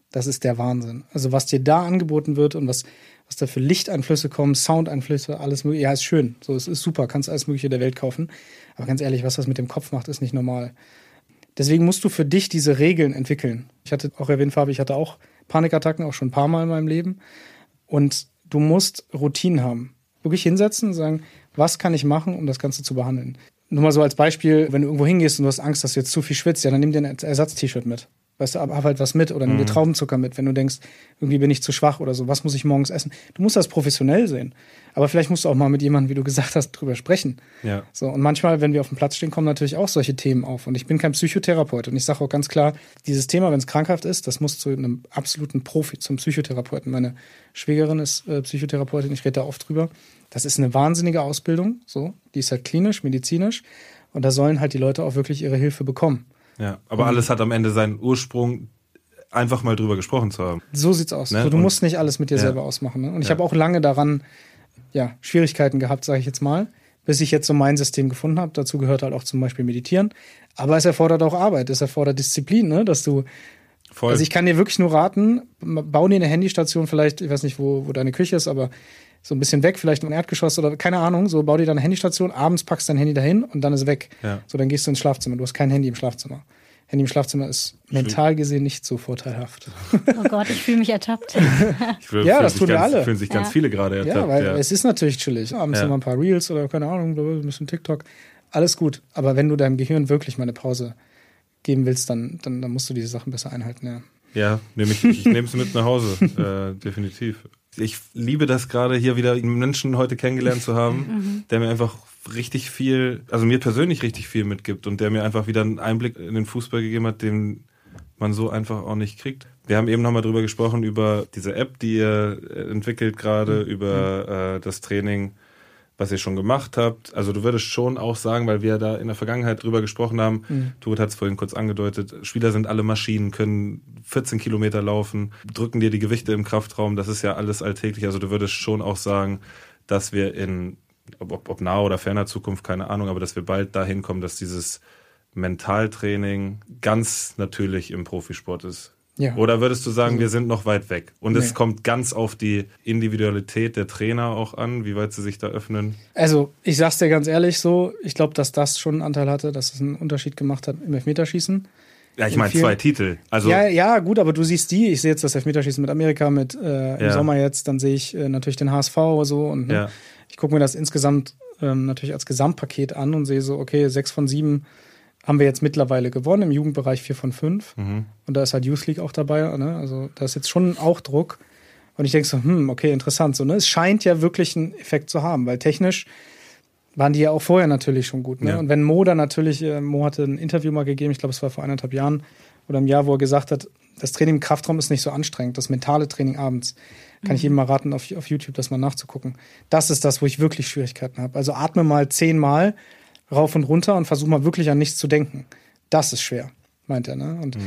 Das ist der Wahnsinn. Also was dir da angeboten wird und was, was da für Lichteinflüsse kommen, Soundeinflüsse, alles mögliche. Ja, ist schön. So, es ist super. Kannst alles Mögliche der Welt kaufen. Aber ganz ehrlich, was das mit dem Kopf macht, ist nicht normal. Deswegen musst du für dich diese Regeln entwickeln. Ich hatte auch erwähnt, Fabi, ich hatte auch Panikattacken, auch schon ein paar Mal in meinem Leben. Und du musst Routinen haben. Wirklich hinsetzen und sagen, was kann ich machen, um das Ganze zu behandeln? Nur mal so als Beispiel, wenn du irgendwo hingehst und du hast Angst, dass du jetzt zu viel schwitzt, ja, dann nimm dir ein Ersatz-T-Shirt mit. Weißt du, hab halt was mit oder nimm dir Traubenzucker mit, wenn du denkst, irgendwie bin ich zu schwach oder so, was muss ich morgens essen? Du musst das professionell sehen. Aber vielleicht musst du auch mal mit jemandem, wie du gesagt hast, drüber sprechen. Ja. So, und manchmal, wenn wir auf dem Platz stehen, kommen natürlich auch solche Themen auf. Und ich bin kein Psychotherapeut. Und ich sage auch ganz klar, dieses Thema, wenn es krankhaft ist, das muss zu einem absoluten Profi, zum Psychotherapeuten. Meine Schwägerin ist äh, Psychotherapeutin, ich rede da oft drüber. Das ist eine wahnsinnige Ausbildung, so. Die ist halt klinisch, medizinisch. Und da sollen halt die Leute auch wirklich ihre Hilfe bekommen. Ja, aber alles hat am Ende seinen Ursprung, einfach mal drüber gesprochen zu haben. So sieht's aus. Ne? So, du und, musst nicht alles mit dir ja. selber ausmachen. Ne? Und ich ja. habe auch lange daran ja, Schwierigkeiten gehabt, sage ich jetzt mal, bis ich jetzt so mein System gefunden habe. Dazu gehört halt auch zum Beispiel Meditieren. Aber es erfordert auch Arbeit, es erfordert Disziplin, ne? Dass du Voll. Also ich kann dir wirklich nur raten, bau dir eine Handystation vielleicht, ich weiß nicht, wo, wo deine Küche ist, aber so ein bisschen weg, vielleicht im Erdgeschoss oder keine Ahnung, so bau dir dann eine Handystation, abends packst dein Handy dahin und dann ist weg. Ja. So, dann gehst du ins Schlafzimmer. Du hast kein Handy im Schlafzimmer. Handy im Schlafzimmer ist mental gesehen nicht so vorteilhaft. Oh Gott, ich fühle mich ertappt. Ich will, ja, das tun wir ganz, alle. Fühlen sich ganz ja. viele gerade ertappt. Ja, weil ja. es ist natürlich chillig. Abends ja. immer ein paar Reels oder keine Ahnung, ein bisschen TikTok. Alles gut. Aber wenn du deinem Gehirn wirklich mal eine Pause geben willst, dann, dann, dann musst du diese Sachen besser einhalten, ja. Ja, nehm ich, ich nehme es mit nach Hause, äh, definitiv. Ich liebe das gerade, hier wieder einen Menschen heute kennengelernt zu haben, der mir einfach richtig viel, also mir persönlich richtig viel mitgibt und der mir einfach wieder einen Einblick in den Fußball gegeben hat, den man so einfach auch nicht kriegt. Wir haben eben nochmal drüber gesprochen, über diese App, die ihr entwickelt gerade, mhm. über äh, das Training, was ihr schon gemacht habt. Also du würdest schon auch sagen, weil wir da in der Vergangenheit drüber gesprochen haben, mhm. Turit hat es vorhin kurz angedeutet, Spieler sind alle Maschinen, können vierzehn Kilometer laufen, drücken dir die Gewichte im Kraftraum, das ist ja alles alltäglich. Also du würdest schon auch sagen, dass wir in, ob, ob naher oder ferner Zukunft, keine Ahnung, aber dass wir bald dahin kommen, dass dieses Mentaltraining ganz natürlich im Profisport ist. Ja. Oder würdest du sagen, wir sind noch weit weg? Und nee. es kommt ganz auf die Individualität der Trainer auch an, wie weit sie sich da öffnen? Also, ich sag's dir ganz ehrlich so, ich glaube, dass das schon einen Anteil hatte, dass es einen Unterschied gemacht hat im Elfmeterschießen. Ja, ich meine zwei Titel. Also ja, ja, gut, aber du siehst die. Ich sehe jetzt das Elfmeterschießen mit Amerika, mit äh, im ja. Sommer jetzt, dann sehe ich äh, natürlich den H S V oder so. Und ne, ja. ich gucke mir das insgesamt ähm, natürlich als Gesamtpaket an und sehe so, okay, sechs von sieben haben wir jetzt mittlerweile gewonnen, im Jugendbereich vier von fünf. Mhm. Und da ist halt Youth League auch dabei. Ne? Also da ist jetzt schon auch Druck. Und ich denke so, hm, okay, interessant. So, ne? Es scheint ja wirklich einen Effekt zu haben, weil technisch waren die ja auch vorher natürlich schon gut. Ne? Ja. Und wenn Mo dann natürlich, äh, Mo hatte ein Interview mal gegeben, ich glaube, es war vor eineinhalb Jahren oder einem Jahr, wo er gesagt hat, das Training im Kraftraum ist nicht so anstrengend, das mentale Training abends. Kann mhm. ich jedem mal raten, auf, auf YouTube das mal nachzugucken. Das ist das, wo ich wirklich Schwierigkeiten habe. Also atme mal zehnmal rauf und runter und versuch mal wirklich an nichts zu denken. Das ist schwer, meint er. Ne? Und mhm.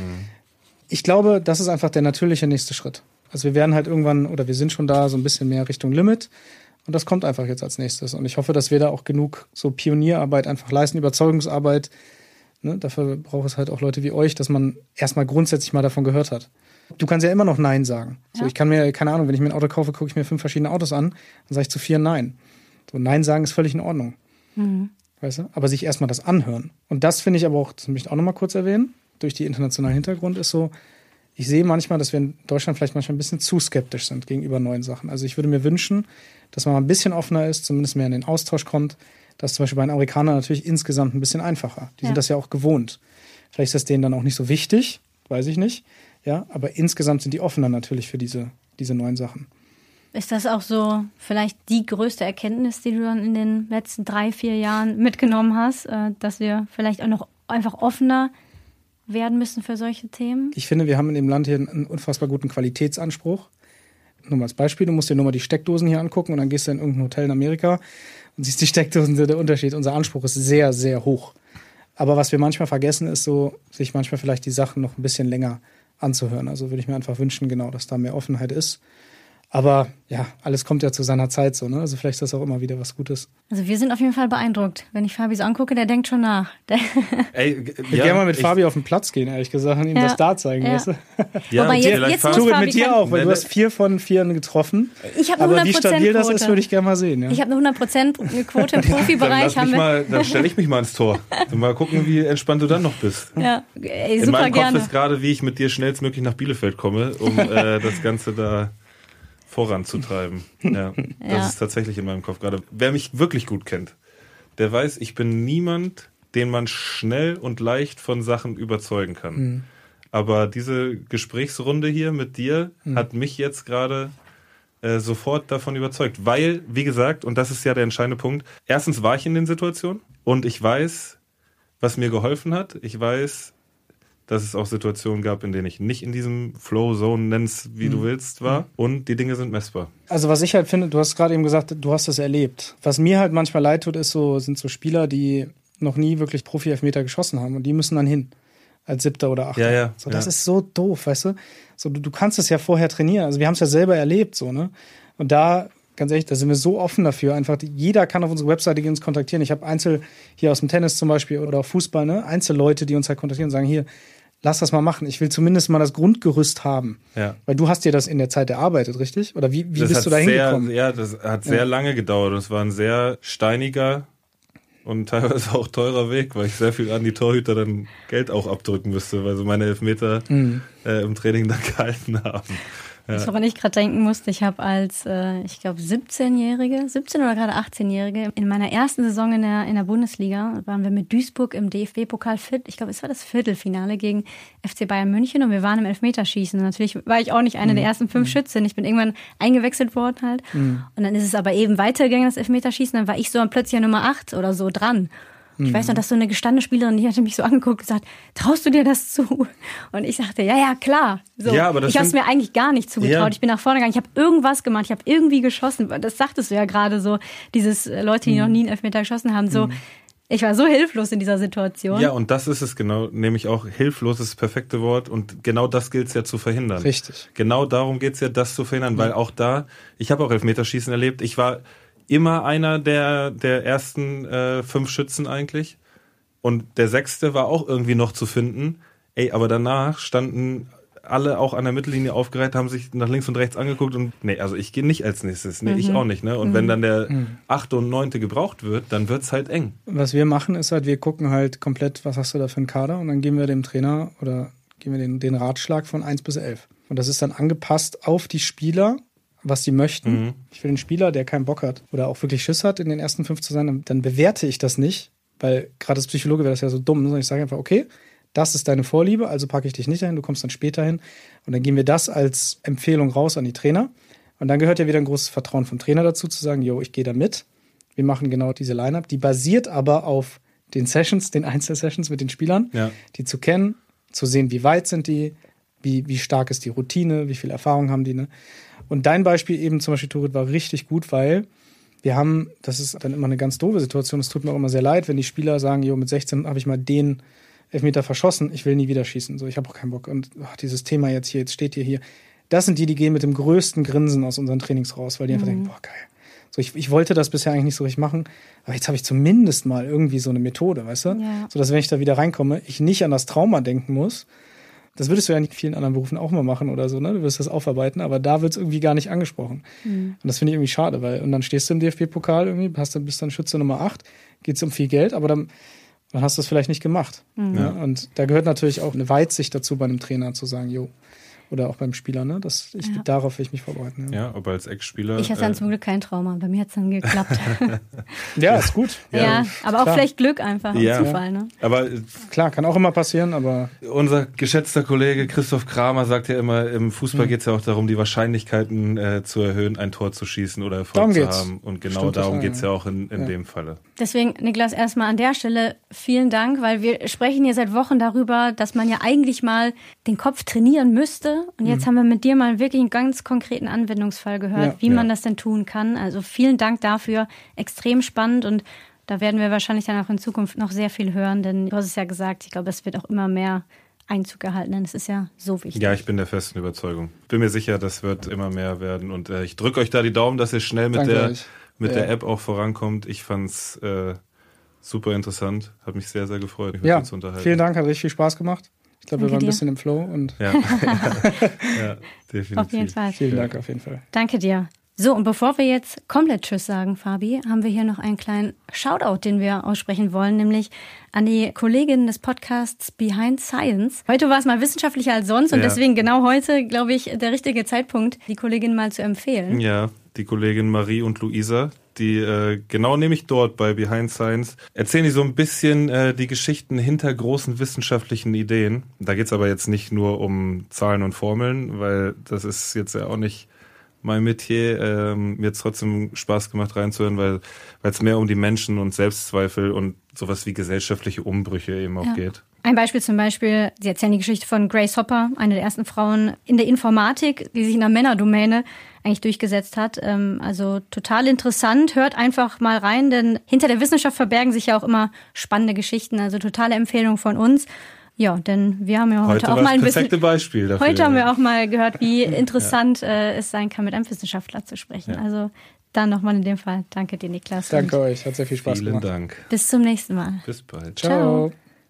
ich glaube, das ist einfach der natürliche nächste Schritt. Also wir werden halt irgendwann, oder wir sind schon da, so ein bisschen mehr Richtung Limit. Und das kommt einfach jetzt als nächstes. Und ich hoffe, dass wir da auch genug so Pionierarbeit einfach leisten, Überzeugungsarbeit. Ne? Dafür braucht es halt auch Leute wie euch, dass man erstmal grundsätzlich mal davon gehört hat. Du kannst ja immer noch Nein sagen. Ja. So, ich kann mir, keine Ahnung, wenn ich mir ein Auto kaufe, gucke ich mir fünf verschiedene Autos an, dann sage ich zu vier Nein. So, Nein sagen ist völlig in Ordnung. Mhm. Weißt du? Aber sich erstmal das anhören. Und das finde ich aber auch, das möchte ich auch nochmal kurz erwähnen, durch die internationalen Hintergrund ist so, ich sehe manchmal, dass wir in Deutschland vielleicht manchmal ein bisschen zu skeptisch sind gegenüber neuen Sachen. Also ich würde mir wünschen, dass man mal ein bisschen offener ist, zumindest mehr in den Austausch kommt. Das ist zum Beispiel bei den Amerikanern natürlich insgesamt ein bisschen einfacher. Die ja. sind das ja auch gewohnt. Vielleicht ist das denen dann auch nicht so wichtig, weiß ich nicht. Ja, aber insgesamt sind die offener natürlich für diese, diese neuen Sachen. Ist das auch so vielleicht die größte Erkenntnis, die du dann in den letzten drei, vier Jahren mitgenommen hast, dass wir vielleicht auch noch einfach offener werden müssen für solche Themen? Ich finde, wir haben in dem Land hier einen unfassbar guten Qualitätsanspruch. Nur mal als Beispiel, du musst dir nur mal die Steckdosen hier angucken und dann gehst du in irgendein Hotel in Amerika und siehst die Steckdosen, der Unterschied. Unser Anspruch ist sehr, sehr hoch. Aber was wir manchmal vergessen, ist so, sich manchmal vielleicht die Sachen noch ein bisschen länger anzuhören. Also würde ich mir einfach wünschen, genau, dass da mehr Offenheit ist. Aber ja, alles kommt ja zu seiner Zeit so, ne? Also vielleicht ist das auch immer wieder was Gutes. Also wir sind auf jeden Fall beeindruckt. Wenn ich Fabi so angucke, der denkt schon nach. Der Ey, ich würde ja, gerne mal mit ich, Fabi auf den Platz gehen, ehrlich gesagt, und ihm ja, das da zeigen. Ja. Weißt du? Ja, Wobei jetzt, jetzt muss Turit, Fabi mit dir auch, weil nee, du hast vier von vier getroffen. Ich habe eine Aber hundert Prozent wie stabil das Quote. ist, würde ich gerne mal sehen. Ja. Ich habe eine hundert Prozent Quote im Profibereich. Dann, mal, dann stelle ich mich mal ins Tor. Und mal gucken, wie entspannt du dann noch bist. Ja, ey, super In meinem gerne. Kopf ist gerade, wie ich mit dir schnellstmöglich nach Bielefeld komme, um äh, das Ganze da voranzutreiben. Ja, das ja. ist tatsächlich in meinem Kopf gerade. Wer mich wirklich gut kennt, der weiß, ich bin niemand, den man schnell und leicht von Sachen überzeugen kann. Mhm. Aber diese Gesprächsrunde hier mit dir mhm. hat mich jetzt gerade äh, sofort davon überzeugt. Weil, wie gesagt, und das ist ja der entscheidende Punkt, erstens war ich in den Situationen und ich weiß, was mir geholfen hat. Ich weiß, dass es auch Situationen gab, in denen ich nicht in diesem Flow-Zone, nenn's wie mhm. du willst, war. Und die Dinge sind messbar. Also was ich halt finde, du hast gerade eben gesagt, du hast das erlebt. Was mir halt manchmal leid tut, ist so, sind so Spieler, die noch nie wirklich Profi-Elfmeter geschossen haben. Und die müssen dann hin. Als Siebter oder Achter. Ja, ja, so, das ja. ist so doof, weißt du? So, du, du kannst es ja vorher trainieren. Also wir haben es ja selber erlebt, so, ne? Und da, ganz ehrlich, da sind wir so offen dafür. Einfach, jeder kann auf unsere Webseite gehen, uns kontaktieren. Ich habe Einzel, hier aus dem Tennis zum Beispiel oder auch Fußball, ne? Einzelleute, die uns halt kontaktieren und sagen, hier, lass das mal machen. Ich will zumindest mal das Grundgerüst haben. Ja. Weil du hast dir das in der Zeit erarbeitet, richtig? Oder wie, wie bist du da hingekommen? Ja, das hat sehr ja. lange gedauert. Und es war ein sehr steiniger und teilweise auch teurer Weg, weil ich sehr viel an die Torhüter dann Geld auch abdrücken müsste, weil so meine Elfmeter mhm. äh, im Training dann gehalten haben. Ja. Das, woran ich gerade denken musste, ich habe als, äh, ich glaube, siebzehnjährige, siebzehn oder gerade achtzehnjährige, in meiner ersten Saison in der, in der Bundesliga waren wir mit Duisburg im D F B-Pokal fit. Ich glaube, es war das Viertelfinale gegen F C Bayern München und wir waren im Elfmeterschießen. Und natürlich war ich auch nicht eine mhm. der ersten fünf mhm. Schützen. Ich bin irgendwann eingewechselt worden halt. Mhm. Und dann ist es aber eben weitergegangen, das Elfmeterschießen. Dann war ich so plötzlich an Nummer acht oder so dran. Ich weiß noch, dass so eine gestandene Spielerin, die hatte mich so angeguckt und gesagt, traust du dir das zu? Und ich sagte, ja, ja, klar. So, ja, aber das ich habe es mir eigentlich gar nicht zugetraut. Ja. Ich bin nach vorne gegangen, ich habe irgendwas gemacht, ich habe irgendwie geschossen. Das sagtest du ja gerade so, dieses Leute, die mhm. noch nie einen Elfmeter geschossen haben. So, mhm. Ich war so hilflos in dieser Situation. Ja, und das ist es genau, nämlich auch hilflos ist das perfekte Wort und genau das gilt es ja zu verhindern. Richtig. Genau darum geht es ja, das zu verhindern, mhm. weil auch da, ich habe auch Elfmeterschießen erlebt, ich war immer einer der, der ersten äh, fünf Schützen eigentlich. Und der sechste war auch irgendwie noch zu finden. Ey, aber danach standen alle auch an der Mittellinie aufgereiht, haben sich nach links und rechts angeguckt und nee, also ich gehe nicht als nächstes. Nee, mhm. ich auch nicht. Ne? Und mhm. wenn dann der mhm. achte und neunte gebraucht wird, dann wird's halt eng. Was wir machen, ist halt, wir gucken halt komplett, was hast du da für einen Kader und dann geben wir dem Trainer oder geben wir den, den Ratschlag von eins bis elf. Und das ist dann angepasst auf die Spieler, was die möchten. Mhm. Ich will den Spieler, der keinen Bock hat oder auch wirklich Schiss hat, in den ersten fünf zu sein, dann, dann bewerte ich das nicht, weil gerade als Psychologe wäre das ja so dumm, sondern ich sage einfach, okay, das ist deine Vorliebe, also packe ich dich nicht dahin, du kommst dann später hin und dann geben wir das als Empfehlung raus an die Trainer und dann gehört ja wieder ein großes Vertrauen vom Trainer dazu, zu sagen, jo, ich gehe da mit, wir machen genau diese Line-Up, die basiert aber auf den Sessions, den Einzelsessions mit den Spielern, ja. die zu kennen, zu sehen, wie weit sind die, wie, wie stark ist die Routine, wie viel Erfahrung haben die, ne? Und dein Beispiel eben zum Beispiel, Turit, war richtig gut, weil wir haben, das ist dann immer eine ganz doofe Situation, es tut mir auch immer sehr leid, wenn die Spieler sagen, jo, mit sechzehn habe ich mal den Elfmeter verschossen, ich will nie wieder schießen, so, ich habe auch keinen Bock. Und ach, dieses Thema jetzt hier, jetzt steht ihr hier, das sind die, die gehen mit dem größten Grinsen aus unseren Trainings raus, weil die mhm. einfach denken, boah, geil. So, ich, ich wollte das bisher eigentlich nicht so richtig machen, aber jetzt habe ich zumindest mal irgendwie so eine Methode, weißt du? Ja. So, dass wenn ich da wieder reinkomme, ich nicht an das Trauma denken muss. Das würdest du ja in vielen anderen Berufen auch mal machen oder so, ne? Du wirst das aufarbeiten, aber da wird es irgendwie gar nicht angesprochen. Mhm. Und das finde ich irgendwie schade, weil, und dann stehst du im D F B-Pokal irgendwie, hast dann, bist dann Schütze Nummer acht, geht es um viel Geld, aber dann, dann hast du es vielleicht nicht gemacht. Mhm. Ja? Und da gehört natürlich auch eine Weitsicht dazu, bei einem Trainer zu sagen, jo, oder auch beim Spieler, ne? Das, ich, ja. Darauf will ich mich vorbereiten. Ja, ja, aber als Ex-Spieler. Ich hatte dann äh, zum Glück kein Trauma. Bei mir hat es dann geklappt. Ja, ist gut. Ja, ja, aber auch klar. Vielleicht Glück einfach ja. im Zufall. Ne? Aber klar, kann auch immer passieren, aber. Unser geschätzter Kollege Christoph Kramer sagt ja immer, im Fußball mhm. geht es ja auch darum, die Wahrscheinlichkeiten äh, zu erhöhen, ein Tor zu schießen oder Erfolg darum zu geht's. haben. Und genau Stimmt darum geht es ja auch in, in ja. dem Falle. Deswegen, Niklas, erstmal an der Stelle vielen Dank, weil wir sprechen hier seit Wochen darüber, dass man ja eigentlich mal den Kopf trainieren müsste. Und jetzt mhm. haben wir mit dir mal wirklich einen ganz konkreten Anwendungsfall gehört, ja. wie man ja. das denn tun kann. Also vielen Dank dafür, extrem spannend und da werden wir wahrscheinlich dann auch in Zukunft noch sehr viel hören, denn du hast es ja gesagt, ich glaube, es wird auch immer mehr Einzug gehalten, denn es ist ja so wichtig. Ja, ich bin der festen Überzeugung. Bin mir sicher, das wird immer mehr werden und äh, ich drücke euch da die Daumen, dass ihr schnell mit, der, mit ja. der App auch vorankommt. Ich fand's äh, super interessant, hat mich sehr, sehr gefreut, mich ja, mit dir zu unterhalten. Vielen Dank, hat richtig viel Spaß gemacht. Ich glaube, wir waren dir. ein bisschen im Flow. Und ja. ja, ja, definitiv. Auf jeden Fall. Vielen Dank auf jeden Fall. Danke dir. So, und bevor wir jetzt komplett Tschüss sagen, Fabi, haben wir hier noch einen kleinen Shoutout, den wir aussprechen wollen, nämlich an die Kollegin des Podcasts Behind Science. Heute war es mal wissenschaftlicher als sonst und ja. deswegen genau heute, glaube ich, der richtige Zeitpunkt, die Kollegin mal zu empfehlen. Ja, die Kollegin Marie und Luisa, die äh, genau nämlich dort bei Behind Science erzählen die so ein bisschen äh, die Geschichten hinter großen wissenschaftlichen Ideen. Da geht's aber jetzt nicht nur um Zahlen und Formeln, weil das ist jetzt ja auch nicht mein Metier. Ähm, mir hat es trotzdem Spaß gemacht reinzuhören, weil es mehr um die Menschen und Selbstzweifel und sowas wie gesellschaftliche Umbrüche eben auch ja. geht. Ein Beispiel zum Beispiel, sie erzählen die Geschichte von Grace Hopper, eine der ersten Frauen in der Informatik, die sich in der Männerdomäne eigentlich durchgesetzt hat. Also total interessant, hört einfach mal rein, denn hinter der Wissenschaft verbergen sich ja auch immer spannende Geschichten, also totale Empfehlung von uns. Ja, denn wir haben ja heute, heute auch mal ein bisschen, Beispiel dafür, heute haben wir auch mal gehört, wie interessant ja. äh, es sein kann, mit einem Wissenschaftler zu sprechen. Ja. Also dann nochmal in dem Fall. Danke dir, Niklas. Danke euch, hat sehr viel Spaß Vielen gemacht. Vielen Dank. Bis zum nächsten Mal. Bis bald. Ciao.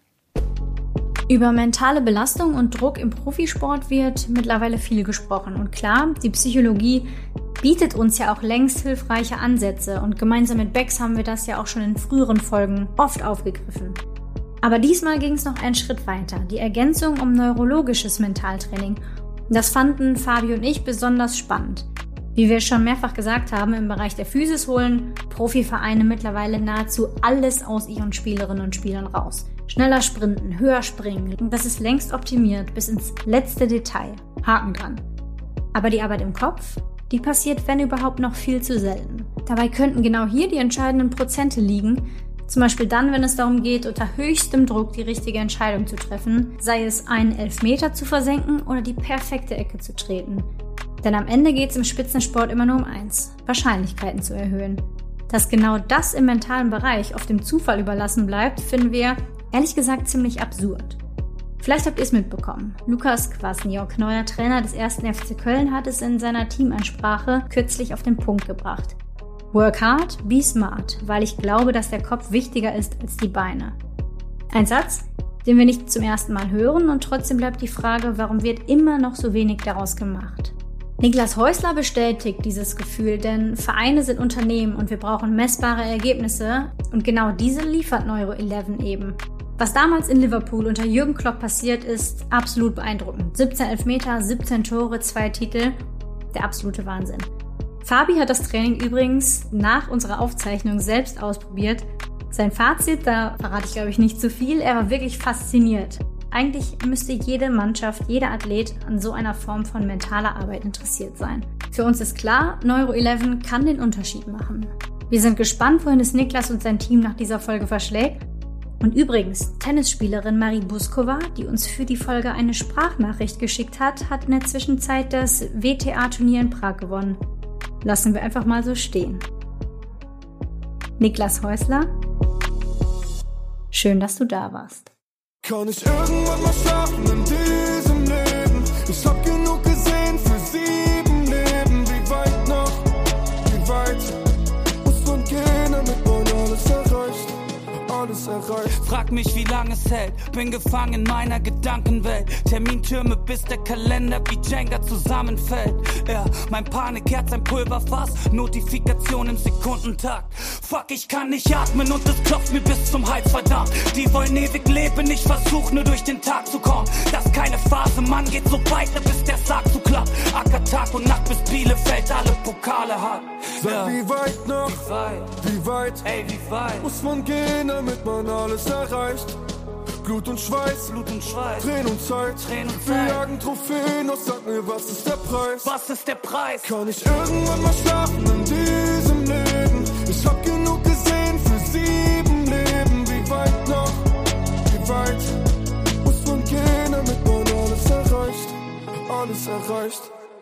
Über mentale Belastung und Druck im Profisport wird mittlerweile viel gesprochen. Und klar, die Psychologie bietet uns ja auch längst hilfreiche Ansätze. Und gemeinsam mit Bex haben wir das ja auch schon in früheren Folgen oft aufgegriffen. Aber diesmal ging es noch einen Schritt weiter, die Ergänzung um neurologisches Mentaltraining. Das fanden Fabi und ich besonders spannend. Wie wir schon mehrfach gesagt haben, im Bereich der Physis holen Profivereine mittlerweile nahezu alles aus ihren Spielerinnen und Spielern raus. Schneller sprinten, höher springen, das ist längst optimiert bis ins letzte Detail. Haken dran. Aber die Arbeit im Kopf, die passiert, wenn überhaupt, noch viel zu selten. Dabei könnten genau hier die entscheidenden Prozente liegen. Zum Beispiel dann, wenn es darum geht, unter höchstem Druck die richtige Entscheidung zu treffen, sei es einen Elfmeter zu versenken oder die perfekte Ecke zu treten. Denn am Ende geht es im Spitzensport immer nur um eins, Wahrscheinlichkeiten zu erhöhen. Dass genau das im mentalen Bereich oft dem Zufall überlassen bleibt, finden wir, ehrlich gesagt, ziemlich absurd. Vielleicht habt ihr es mitbekommen. Lukas Kwasniok, neuer Trainer des ersten F C Köln, hat es in seiner Teamansprache kürzlich auf den Punkt gebracht. Work hard, be smart, weil ich glaube, dass der Kopf wichtiger ist als die Beine. Ein Satz, den wir nicht zum ersten Mal hören, und trotzdem bleibt die Frage, warum wird immer noch so wenig daraus gemacht? Niklas Häusler bestätigt dieses Gefühl, denn Vereine sind Unternehmen und wir brauchen messbare Ergebnisse, und genau diese liefert Neuro elf eben. Was damals in Liverpool unter Jürgen Klopp passiert ist, absolut beeindruckend. siebzehn Elfmeter, siebzehn Tore, zwei Titel, der absolute Wahnsinn. Fabi hat das Training übrigens nach unserer Aufzeichnung selbst ausprobiert. Sein Fazit, da verrate ich glaube ich nicht zu viel, er war wirklich fasziniert. Eigentlich müsste jede Mannschaft, jeder Athlet an so einer Form von mentaler Arbeit interessiert sein. Für uns ist klar, Neuro elf kann den Unterschied machen. Wir sind gespannt, wohin es Niklas und sein Team nach dieser Folge verschlägt. Und übrigens, Tennisspielerin Marie Buskova, die uns für die Folge eine Sprachnachricht geschickt hat, hat in der Zwischenzeit das W T A-Turnier in Prag gewonnen. Lassen wir einfach mal so stehen. Niklas Häusler, schön, dass du da warst. Kann ich irgendwann mal schlafen in diesem Leben? Ich hab genug gesehen für sieben Leben. Wie weit noch? Wie weit muss man gehen, damit man alles erreicht? Alles erreicht. Frag mich, wie lange es hält. Bin gefangen in meiner Gedankenwelt. Termintürme, bis der Kalender wie Jenga zusammenfällt. Ja, mein Panikherz, ein Pulverfass. Notifikation im Sekundentakt. Fuck, ich kann nicht atmen und es klopft mir bis zum Hals, verdammt. Die wollen ewig leben, ich versuch nur durch den Tag zu kommen. Das ist keine Phase, Mann, geht so weiter, bis der Sarg zu klappt. Acker Tag und Nacht, bis Bielefeld alle Pokale hat. Sag, ja. Wie weit noch? Wie weit? Wie weit? Ey, wie weit? Muss man gehen, damit man alles erreicht? Blut und Schweiß, Blut und Schweiß, Tränen und Zeit, Tränen und Zeit. Wir jagen Trophäen, doch sag mir, was ist der Preis? Was ist der Preis? Kann ich irgendwann mal schlafen in diesem Leben? Ich hab genug gesehen für sieben Leben. Wie weit noch? Wie weit muss man gehen, damit man alles erreicht? Alles erreicht.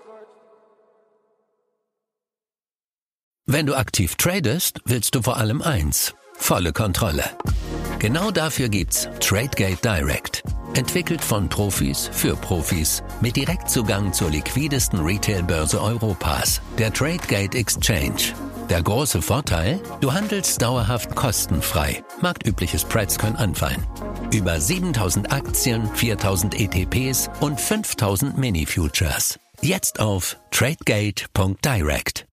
Wenn du aktiv tradest, willst du vor allem eins: volle Kontrolle. Genau dafür gibt's TradeGate Direct. Entwickelt von Profis für Profis. Mit Direktzugang zur liquidesten Retail-Börse Europas, der Tradegate Exchange. Der große Vorteil? Du handelst dauerhaft kostenfrei. Marktübliche Spreads können anfallen. Über siebentausend Aktien, viertausend E T Ps und fünftausend Mini-Futures. Jetzt auf tradegate punkt direct.